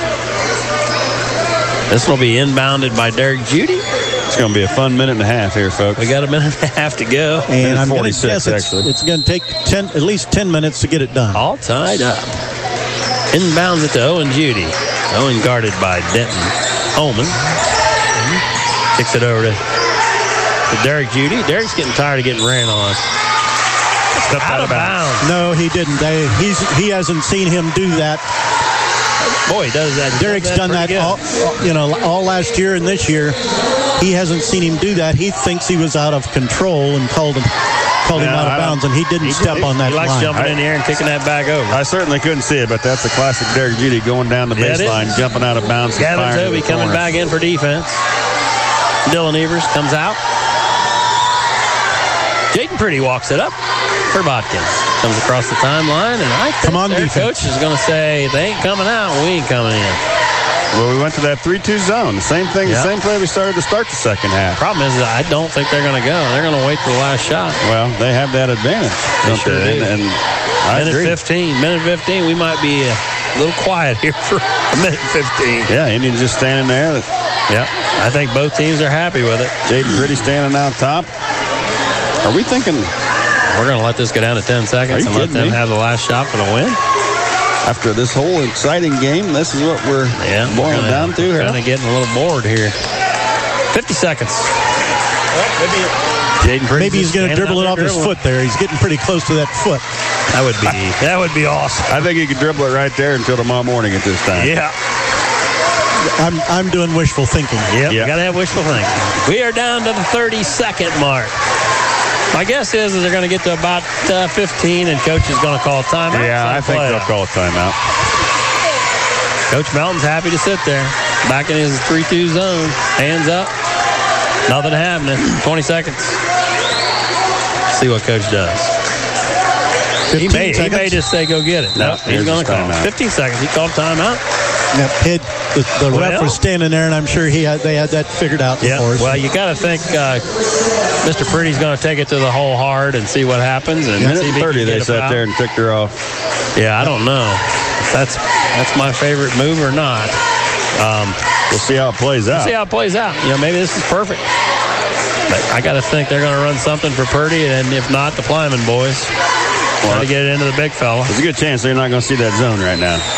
This will be inbounded by Derek Judy. It's going to be a fun minute and a half here, folks. We got a minute and a half to go. And I'm going to guess it's, actually. it's going to take ten, at least ten minutes to get it done. All tied up. Inbounds it to Owen Judy. Owen guarded by Denton Holman. Kicks it over to, to Derek Judy. Derek's getting tired of getting ran on. Stepped out, out of bounds. bounds. No, he didn't. They, he's he hasn't seen him do that. Boy, he does that. He Derek's does that done that all, you know, all last year and this year. He hasn't seen him do that. He thinks he was out of control and called him called yeah, him out of bounds, and he didn't he, step he, on that he likes line. jumping in the air and kicking that back over. I certainly couldn't see it, but that's a classic Derek Judy going down the yeah, baseline, jumping out of bounds. Gavin Toby coming corner. back in for defense. Dylan Evers comes out. Jaden Pretty walks it up for Botkins. Comes across the timeline, and I think Come on, their defense. coach is going to say, they ain't coming out, we ain't coming in. Well, we went to that three two zone. The same thing, yep. the same play we started to start the second half. Problem is, I don't think they're going to go. They're going to wait for the last shot. Well, they have that advantage. They don't sure they? do. And, and I minute agree. fifteen. Minute fifteen. We might be a little quiet here for a minute fifteen. Yeah, Indians just standing there. Yeah, I think both teams are happy with it. Jaden Pretty standing out top. Are we thinking... We're going to let this go down to ten seconds and let them me? have the last shot for the win? After this whole exciting game, this is what we're yeah, boiling down to here. Kind of getting a little bored here. fifty seconds. Well, maybe maybe he's going to dribble it off his foot there. He's getting pretty close to that foot. That would be that would be awesome. I think he could dribble it right there until tomorrow morning at this time. Yeah. I'm I'm doing wishful thinking. Yep, yeah. Got to have wishful thinking. We are down to the thirty-second mark. My guess is, is they're going to get to about uh, fifteen, and Coach is going to call a timeout. Yeah, I think they'll call a timeout. Coach Melton's happy to sit there, back in his three two zone. Hands up. Nothing happening. twenty seconds. See what Coach does. He may, he may just say, go get it. No, nope, he's going to call it. fifteen seconds. He called timeout. Now, Pid, the, the well, ref was standing there, and I'm sure he had they had that figured out yeah, before. Well, you got to think uh, Mister Pretty's going to take it to the whole hard and see what happens. And minute see if thirty, they sat foul. there and ticked her off. Yeah, I don't know. If that's that's my favorite move or not. Um, we'll see how it plays out. We'll see how it plays out. You know, maybe this is perfect. But I got to think they're going to run something for Purdy, and if not, the Plyman boys. Well, trying to get it into the big fella. There's a good chance they're not going to see that zone right now.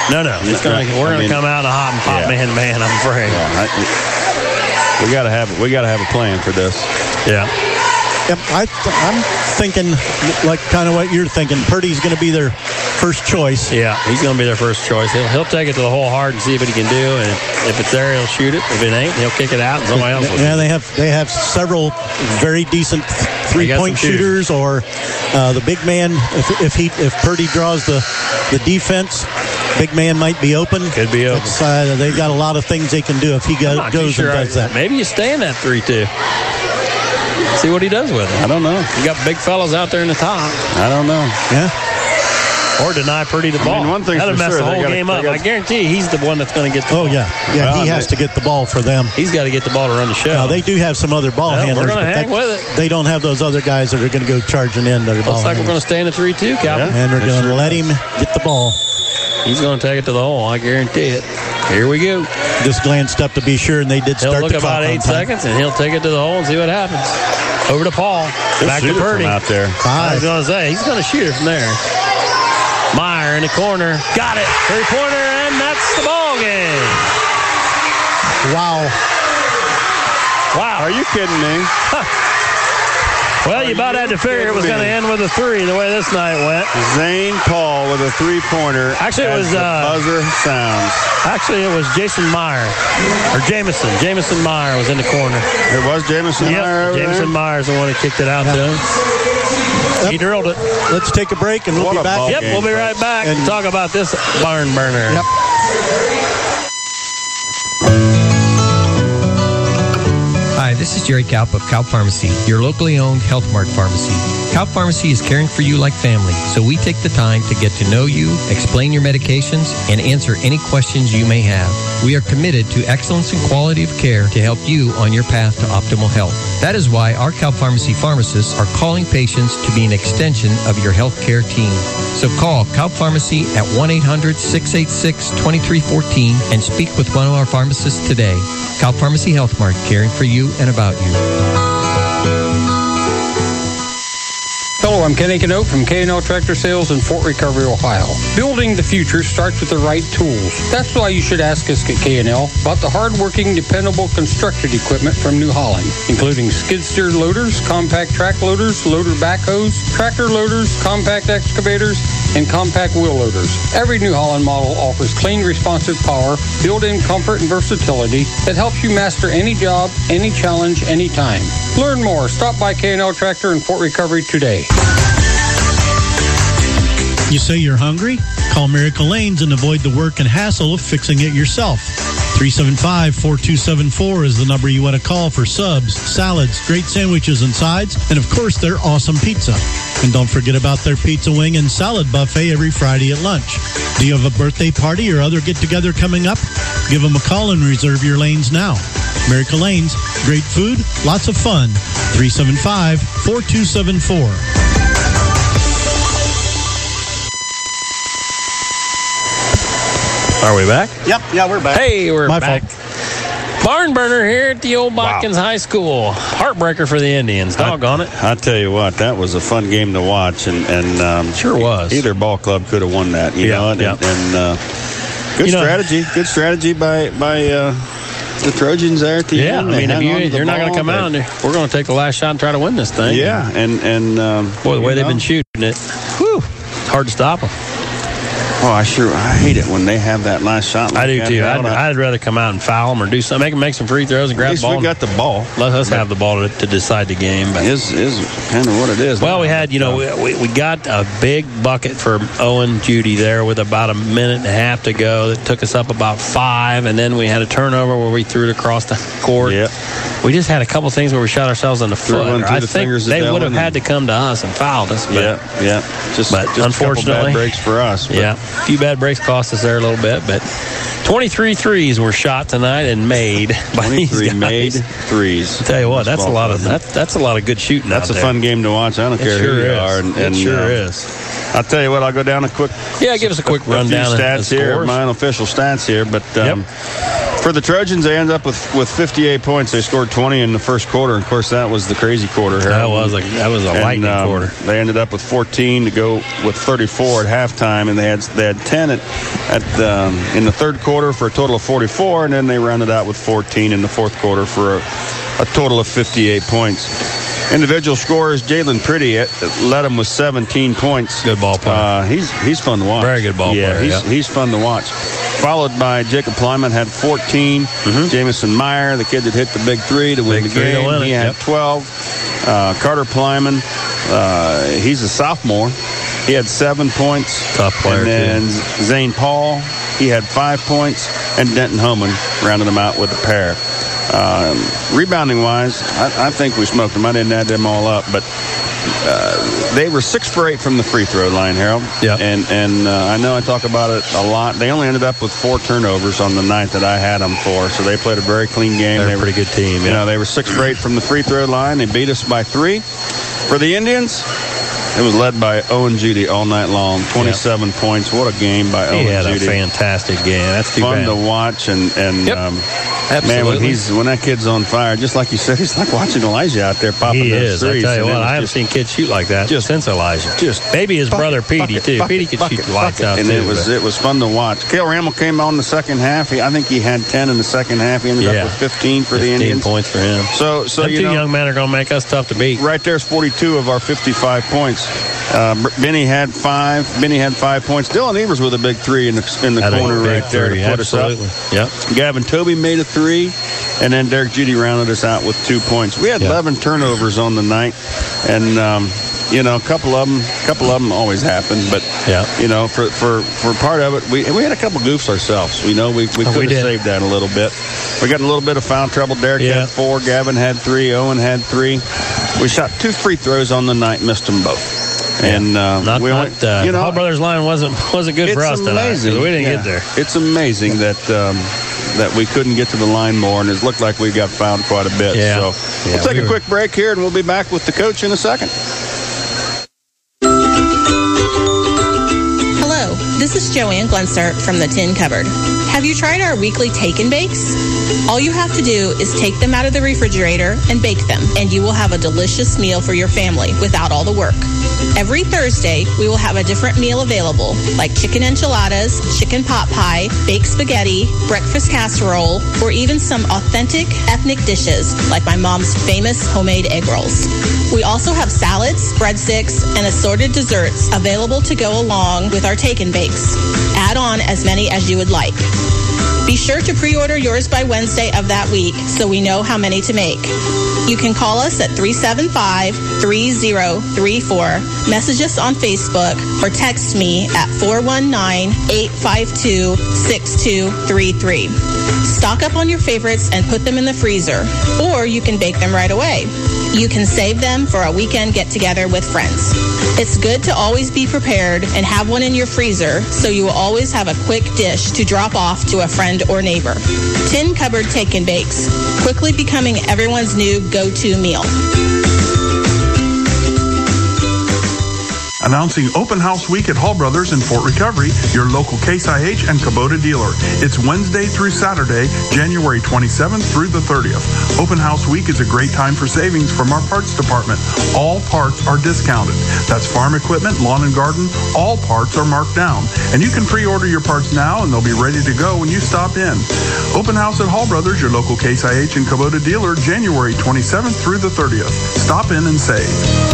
No, no. It's gonna, we're going to come out in a hot and pop yeah. man to man, I'm afraid. Yeah, I, we got to have we got to have a plan for this. Yeah. Yep, I, I'm thinking like kind of what you're thinking. Purdy's going to be their first choice. Yeah, he's going to be their first choice. He'll, he'll take it to the whole hard and see what he can do. And if, if it's there, he'll shoot it. If it ain't, he'll kick it out and somebody else will. Yeah, they have they have several very decent three-point shooters. Or uh, the big man. If, if he if Purdy draws the the defense, big man might be open. Could be open. Uh, they got a lot of things they can do if he go, goes sure and does I, that. Maybe you stay in that three two. See what he does with it. I don't know. You got big fellas out there in the top. I don't know. Yeah. Or deny Purdy the ball. I mean, one thing's That'll for mess sure, the whole they gotta, game up. gotta, I guarantee you he's the one that's going to get the Oh, ball. yeah. Yeah, well, he has to get the ball for them. He's got to get the ball to run the show. Now, they do have some other ball well, handlers. We're going to hang that, with it. They don't have those other guys that are going to go charging in. Looks Looks like we're going to stay in the three two, Calvin. Yeah. And we're going to let him get the ball. He's going to take it to the hole. I guarantee it. Here we go. Just glanced up to be sure, and they did He'll start look the clock about eight on time. seconds, and he'll take it to the hole and see what happens. Over to Paul. Good Back to shooter Purdy. from out there. I was going to say, he's going to shoot it from there. Meyer in the corner. Got it. Three-pointer, and that's the ball game. Wow. Wow. Are you kidding me? Well, you about had to figure it was going to end with a three the way this night went. Zane Paul with a three-pointer. Actually, it was the uh, buzzer sounds. Actually, it was Jason Meyer or Jamison. Jamison Meyer was in the corner. It was Jamison yep, Meyer. Over Jamison there? Meyer's the one that kicked it out to him. Yep. He drilled it. Let's take a break, and we'll What be a back. ball Yep, game, we'll be right folks. back and And- talk about this barn burner. Yep. Hi, this is Jerry Kaup of Kaup Pharmacy, your locally owned Health Mart pharmacy. Kaup Pharmacy is caring for you like family, so we take the time to get to know you, explain your medications, and answer any questions you may have. We are committed to excellence and quality of care to help you on your path to optimal health. That is why our Kaup Pharmacy pharmacists are calling patients to be an extension of your healthcare team. So call Kaup Pharmacy at one eight hundred, six eight six, two three one four and speak with one of our pharmacists today. Kaup Pharmacy Health Mart, caring for you and about you. Hello, I'm Kenny Canote from K and L Tractor Sales in Fort Recovery, Ohio. Building the future starts with the right tools. That's why you should ask us at K and L about the hard-working, dependable construction equipment from New Holland, including skid-steer loaders, compact track loaders, loader backhoes, tractor loaders, compact excavators, and compact wheel loaders. Every New Holland model offers clean, responsive power, built-in comfort and versatility that helps you master any job, any challenge, anytime. Learn more. Stop by K and L Tractor in Fort Recovery today. You say you're hungry? Call Miracle Lanes and avoid the work and hassle of fixing it yourself. three seven five, four two seven four is the number you want to call for subs, salads, great sandwiches and sides, and of course their awesome pizza. And don't forget about their pizza wing and salad buffet every Friday at lunch. Do you have a birthday party or other get-together coming up? Give them a call and reserve your lanes now. Miracle Lanes, great food, lots of fun. three seven five, four two seven four. Are we back? Yep, yeah, we're back. Hey, we're My back. fault. Barn burner here at the old Botkins wow. High School. Heartbreaker for the Indians. Doggone it. I tell you what, that was a fun game to watch, and, and um, sure was. Either ball club could have won that, you yeah, know. And, yeah. and uh, good you strategy, know, good strategy by by uh, the Trojans there at the yeah, end. Yeah, I mean, if you, the you're not going to come out, and we're going to take the last shot and try to win this thing. Yeah, and and um, boy, the way they've know. been shooting it, whew, it's hard to stop them. Oh, I sure I hate it when they have that last shot. Like I do that too. out. I'd, I'd rather come out and foul them or do something, make them make some free throws and grab At least the ball. we got the ball. Let us have the ball to, to decide the game. But is is kind of what it is. Well, now. we had you know we, we got a big bucket for Owen Judy there with about a minute and a half to go. That took us up about five, and then we had a turnover where we threw it across the court. Yep. We just had a couple things where we shot ourselves in the foot. I the think they would have had to come to us and fouled us. But, yeah, yeah. Just, but just unfortunately, a couple bad breaks for us. But. Yeah, a few bad breaks cost us there a little bit, but twenty-three threes were shot tonight and made by these guys. made threes. I'll tell you what, that's a lot of that, that's a lot of good shooting. That's out a there. fun game to watch. I don't it care sure who you is. are. And, it and, sure uh, is. I'll tell you what. I'll go down a quick. Yeah, give us a quick a, rundown a few of stats the here. scores. My unofficial stats here, but um, yep. For the Trojans, they ended up with, with fifty-eight points. They scored twenty in the first quarter. And of course, that was the crazy quarter. That was a that was a and, lightning um, quarter. They ended up with fourteen to go with thirty-four at halftime, and they had they had ten at at um, in the third quarter for a total of forty-four, and then they rounded out with fourteen in the fourth quarter for a, a total of fifty-eight points. Individual scorers, Jalen Pretty led them with seventeen points. Good ball player. Uh, he's he's fun to watch. Very good ball yeah, player. He's, yeah, he's fun to watch. Followed by Jacob Plyman had fourteen. Mm-hmm. Jamison Meyer, the kid that hit the big three to win big the game, to win he it. had Yep. twelve. Uh, Carter Plyman, uh, he's a sophomore. He had seven points. Tough player, And then too. Zane Paul, he had five points. And Denton Homan rounded him out with a pair. Um, rebounding wise, I, I think we smoked them. I didn't add them all up, but uh, they were six for eight from the free throw line, Harold. Yeah. And and uh, I know I talk about it a lot. They only ended up with four turnovers on the night that I had them for, so they played a very clean game. They're they a were, pretty good team. You Yeah. know, they were six for eight from the free throw line. They beat us by three. For the Indians, it was led by Owen Judy all night long. twenty-seven yep. points. What a game by he Owen had Judy. a fantastic game. That's too Fun bad. to watch, and and Yep. um, Absolutely. man, when he's when that kid's on fire, just like you said, he's like watching Elijah out there popping He those is. I threes. tell you And it what, was I haven't just- seen kids shoot like that just- since Elijah. just Maybe his bucket, brother Petey bucket, too. bucket, Petey could bucket, shoot the lights bucket. out and too. it was but- it was fun to watch. Cale Ramel came on the second half. He, I think he had ten in the second half. He ended Yeah. up with fifteen for the fifteen Indians. points for him. So so Them you two know, young men are going to make us tough to beat. right there's forty-two of our fifty-five points. Uh, Benny had five. Benny had five points. Dylan Evers with a big three in the in the Had a corner big right there three, to put absolutely. us up. Yep. Gavin Toby made a three, and then Derek Judy rounded us out with two points. We had Yeah. eleven turnovers on the night, and um, you know, a couple of them, a couple of them always happen. But Yeah. you know, for for for part of it, we we had a couple goofs ourselves. We know we we Oh, could we have did. saved that a little bit. We got a little bit of foul trouble. Derek Yeah. had four. Gavin had three. Owen had three. We shot two free throws on the night, missed them both. And uh, Not, we not, only, uh, you know, Hall Brothers line wasn't wasn't good it's for us tonight. amazing. We didn't Yeah. get there. It's amazing that um, that we couldn't get to the line more, and it looked like we got fouled quite a bit. Yeah. So Yeah, we'll take we a were- quick break here, and we'll be back with the coach in a second. Hello, this is Joanne Glenstart from the Tin Cupboard. Have you tried our weekly take and bakes? All you have to do is take them out of the refrigerator and bake them, and you will have a delicious meal for your family without all the work. Every Thursday, we will have a different meal available, like chicken enchiladas, chicken pot pie, baked spaghetti, breakfast casserole, or even some authentic ethnic dishes, like my mom's famous homemade egg rolls. We also have salads, breadsticks, and assorted desserts available to go along with our take and bakes. Add on as many as you would like. Be sure to pre-order yours by Wednesday of that week so we know how many to make. You can call us at three seven five, three zero three four, message us on Facebook, or text me at four one nine, eight five two, six two three three. Stock up on your favorites and put them in the freezer, or you can bake them right away. You can save them for a weekend get-together with friends. It's good to always be prepared and have one in your freezer so you will always have a quick dish to drop off to a friend or neighbor. Tin Cupboard Take and Bakes, quickly becoming everyone's new go-to meal. Announcing Open House Week at Hall Brothers in Fort Recovery, your local Case I H and Kubota dealer. It's Wednesday through Saturday, January twenty-seventh through the thirtieth. Open House Week is a great time for savings from our parts department. All parts are discounted. That's farm equipment, lawn and garden, all parts are marked down. And you can pre-order your parts now and they'll be ready to go when you stop in. Open House at Hall Brothers, your local Case I H and Kubota dealer, January twenty-seventh through the thirtieth. Stop in and save.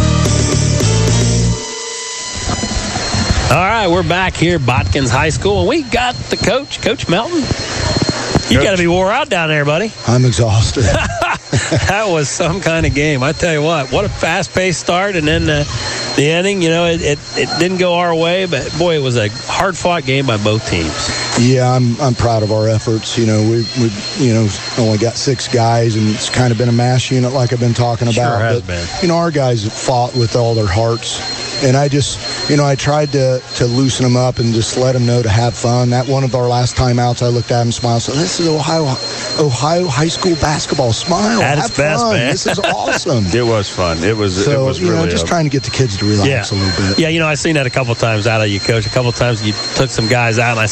All right, we're back here, Botkins High School, and we got the coach, Coach Melton. You got to be wore out down there, buddy. I'm exhausted. That was some kind of game. I tell you what, what a fast-paced start, and then uh, the ending, you know, it, it, it didn't go our way, but, boy, it was a hard-fought game by both teams. Yeah, I'm I'm proud of our efforts. You know, we we you know only got six guys, and it's kind of been a mash unit like I've been talking about. Sure has but, been. You know, our guys have fought with all their hearts, and I just, you know, I tried to to loosen them up and just let them know to have fun. That one of our last timeouts, I looked at him, smiled, said, "This is Ohio Ohio high school basketball. Smile, At have its best, fun. man. This is awesome." It was fun. It was. So it was you really know, just a, trying to get the kids to relax Yeah. a little bit. Yeah, you know, I've seen that a couple times out of you, Coach. A couple times you took some guys out, and I seen some passes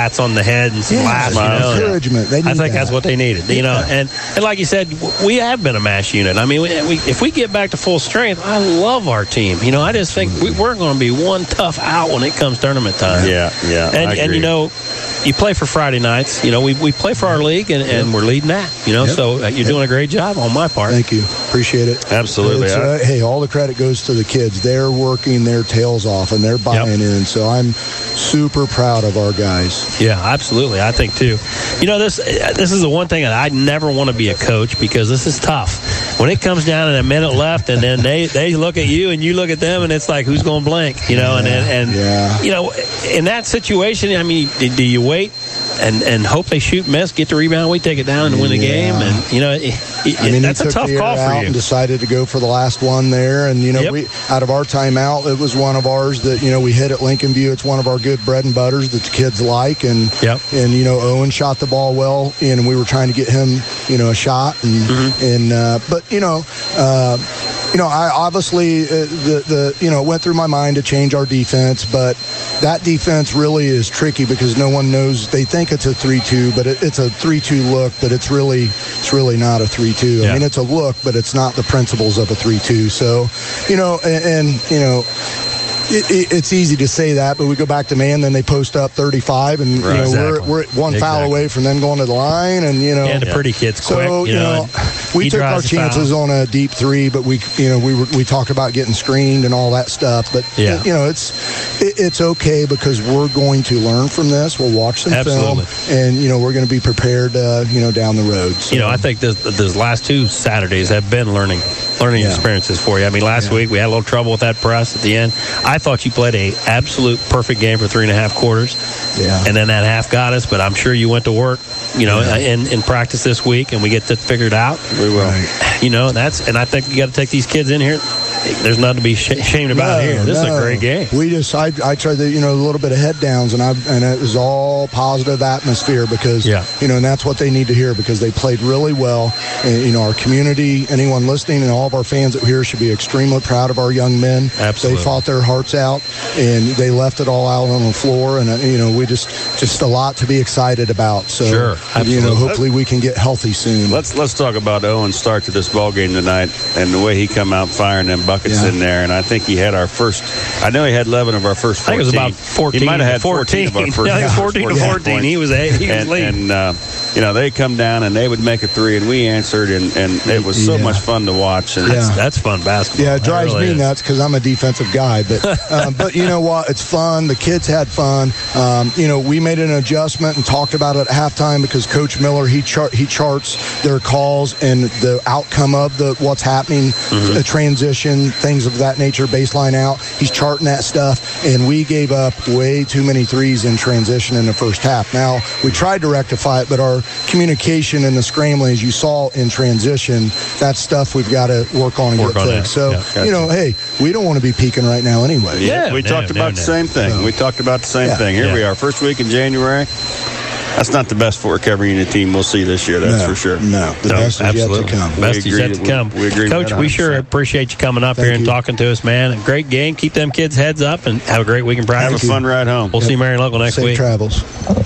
pats on the head and some Yeah, laughs. You know, encouragement. They I need think that. that's what they needed. You know, and, and like you said, we have been a mass unit. I mean, we, we, if we get back to full strength, I love our team. You know, I just think we, we're going to be one tough out when it comes tournament time. Yeah, yeah. And, I and agree. you know, you play for Friday nights. You know, we, we play for our league, and, and we're leading that. You know, Yep. so uh, you're doing a great job on my part. Thank you. Appreciate it. Absolutely. It's, uh, hey, all the credit goes to the kids. They're working their tails off, and they're buying in. So I'm super proud of our guys. Yeah, absolutely. I think too. You know, this this is the one thing that I never want to be a coach, because this is tough. When it comes down and a minute left, and then they, they look at you and you look at them, and it's like, who's going to blink? You know, Yeah, and and, and yeah. you know, in that situation, I mean, do, do you wait and and hope they shoot, miss, get the rebound, we take it down and win the game? And you know, it, it, I mean, that's he a took tough the air call out for you. and decided to go for the last one there. And, you know, Yep. we out of our timeout, it was one of ours that, you know, we hit at Lincoln View. It's one of our good bread and butters that the kids like. And, yep. and you know, Owen shot the ball well, and we were trying to get him, you know, a shot. And, Mm-hmm. and uh, but, you know, uh, you know, I obviously, uh, the, the, you know, it went through my mind to change our defense, but that defense really is tricky because no one knows. They think it's a three two, but it, it's a three two look, but it's really, it's really not a three two. Yeah. I mean, it's a look, but it's not the principles of a three two. So, you know, and, and you know, It, it, it's easy to say that, but we go back to man, then they post up thirty-five, and Right. you know, Exactly. we're, we're one foul Exactly. away from them going to the line, and you know, And the pretty kid's so, quick, you you know, know, and we he took our drives the chances foul. on a deep three, but we, you know, we were we talked about getting screened and all that stuff, but Yeah. you know, it's it, it's okay because we're going to learn from this. We'll watch some Absolutely. film, and you know, we're going to be prepared, uh, you know, down the road. So, You know, I think this, this last two Saturdays have been learning learning Yeah. experiences for you. I mean, last Yeah. week we had a little trouble with that press at the end. I thought you played a absolute perfect game for three and a half quarters. Yeah. And then that half got us, but I'm sure you went to work, you know, Yeah. in, in practice this week, and we get that figured out. We will. Right. You know, and that's and I think you got to take these kids in here. There's nothing to be sh- ashamed about No, here. This is no. a great game. We just, I, I tried to, you know, a little bit of head downs, and I, and it was all positive atmosphere because, Yeah. you know, and that's what they need to hear because they played really well. And, you know, our community, anyone listening, and all of our fans that here should be extremely proud of our young men. Absolutely. They fought their hearts out, and they left it all out on the floor. And uh, you know, we just, just a lot to be excited about. So, Sure, you know, absolutely. hopefully we can get healthy soon. Let's let's talk about Owen's start to this ball game tonight and the way he come out firing them buckets Yeah. in there. And I think he had our first. I know he had eleven of our first I think fourteen. it was about fourteen. He might have had fourteen. fourteen, of our first. I think it was fourteen to yeah, fourteen. points. He was a- he was and, leading. And uh, you know, they come down and they would make a three, and we answered, and, and it was so Yeah. much fun to watch. And That's, Yeah. that's fun basketball. Yeah, it That drives really me is. nuts because I'm a defensive guy. But um, but you know what? It's fun. The kids had fun. Um, you know, we made an adjustment and talked about it at halftime because Coach Miller he chart he charts their calls and the outcome of the what's happening, Mm-hmm. the transition, things of that nature, baseline out. He's charting that stuff, and we gave up way too many threes in transition in the first half. Now we tried to rectify it, but our communication and the scrambling, as you saw in transition, that's stuff we've got to work on and Work get on fixed. that. So Yeah, you know, hey, we don't want to be peaking right now anyway. Yeah, we no, talked no, about no. the same thing. We talked about the same Yeah. thing. Here Yeah. we are, first week in January. That's not the best Fort Recovery Unit team we'll see this year. That's No, for sure. No, the No, best is absolutely. yet to come. Best We is yet agree- to come. we- we agree Coach, with that we sure one hundred percent. appreciate you coming up Thank here and you. talking to us, man. A great game. Keep them kids' heads up and have a great week in Have practice. a fun ride home. We'll see Marion Local next Safe week. travels.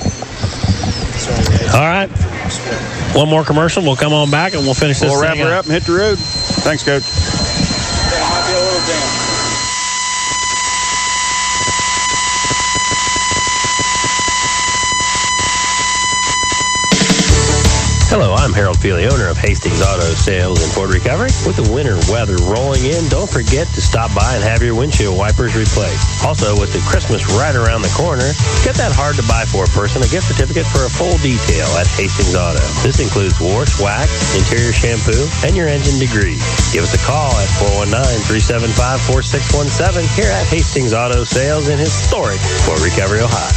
All right. One more commercial. We'll come on back and we'll finish this We'll wrap thing her up. up and hit the road. Thanks, Coach. Hello, I'm Harold Feely, owner of Hastings Auto Sales in Fort Recovery. With the winter weather rolling in, don't forget to stop by and have your windshield wipers replaced. Also, with the Christmas right around the corner, get that hard-to-buy-for person a gift certificate for a full detail at Hastings Auto. This includes wash, wax, interior shampoo, and your engine degrees. Give us a call at four one nine, three seven five, four six one seven here at Hastings Auto Sales in historic Fort Recovery, Ohio.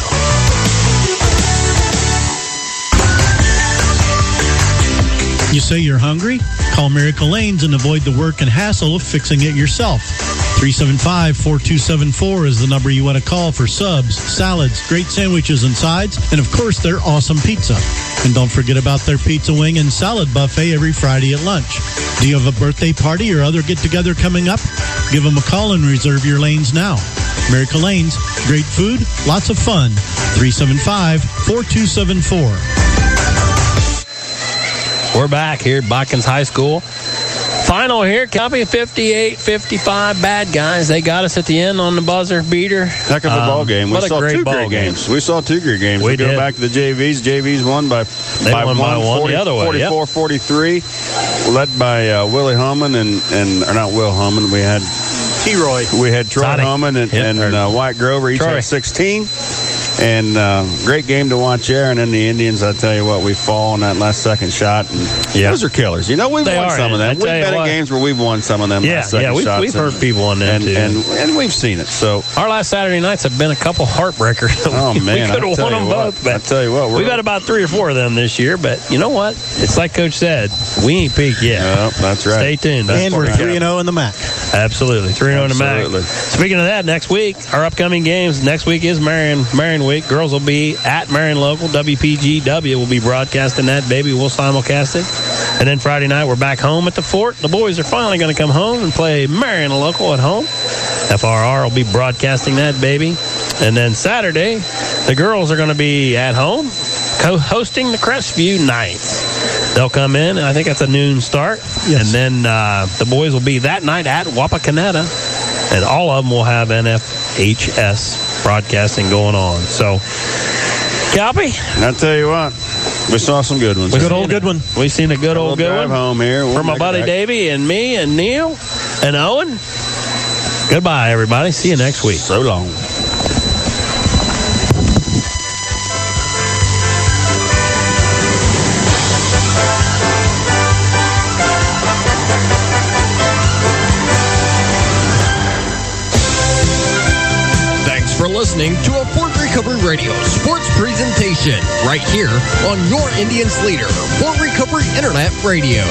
You say you're hungry? Call Miracle Lanes and avoid the work and hassle of fixing it yourself. three seven five, four two seven four is the number you want to call for subs, salads, great sandwiches and sides, and of course their awesome pizza. And don't forget about their pizza wing and salad buffet every Friday at lunch. Do you have a birthday party or other get-together coming up? Give them a call and reserve your lanes now. Miracle Lanes, great food, lots of fun. three seven five, four two seven four. We're back here at Botkins High School. Final here, copy fifty-eight fifty-five. Bad guys. They got us at the end on the buzzer beater. Heck of a um, ball game. We what saw a great two ball great game. games. We saw two great games. We, we did. go back to the J Vs. J Vs won by, they by won one, by one forty, the other way. forty-four forty-three, led by uh, Willie Homan and, and, or not Will Homan. We had T-Roy. We had Troy Toddy. Homan and, Yep. and uh, White Grover each Troy. had sixteen. And uh, great game to watch there. And then the Indians, I tell you what, we fall on that last second shot. And Yeah. those are killers. You know, we've They won are, some of and I them. We've tell you been in what- games where we've won some of them Yeah, last second yeah, we've, shots. we've and, heard people on them and, too. and, and we've seen it. So, Our last Saturday nights have been a couple heartbreakers. oh, man. we I could have tell won you them what, both. But I tell you what. We're, we've got about three or four of them this year. But you know what? It's like Coach said, we ain't peaked yet. Yeah, that's right. Stay tuned. That's And we're what we three and got. oh in the M A C. Absolutely. three and oh in the M A Absolutely. C. Speaking of that, next week, our upcoming games, next week is Marion, Marion Week. Girls will be at Marion Local. W P G W will be broadcasting that, baby. We'll simulcast it. And then Friday night, we're back home at the Fort. The boys are finally going to come home and play Marion Local at home. F R R will be broadcasting that, baby. And then Saturday, the girls are going to be at home co-hosting the Crestview Knights. They'll come in, and I think that's a noon start. Yes. And then uh, the boys will be that night at Wapakoneta, and all of them will have N F H S broadcasting going on. So, copy. I tell you what, we saw some good ones. Good old good one. We've seen a good We'll old good drive one home here. We'll from my make it buddy back. Davey and me and Neil and Owen. Goodbye, everybody. See you next week. So long. Thanks for listening to a Fort Recovery Radio sports presentation right here on your Indians leader, Fort Recovery Internet Radio.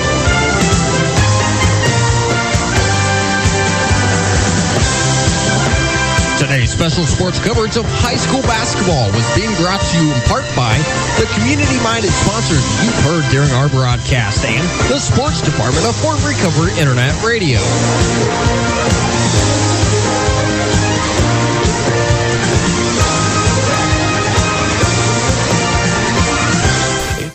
Today's special sports coverage of high school basketball was being brought to you in part by the community-minded sponsors you've heard during our broadcast and the sports department of Fort Recovery Internet Radio.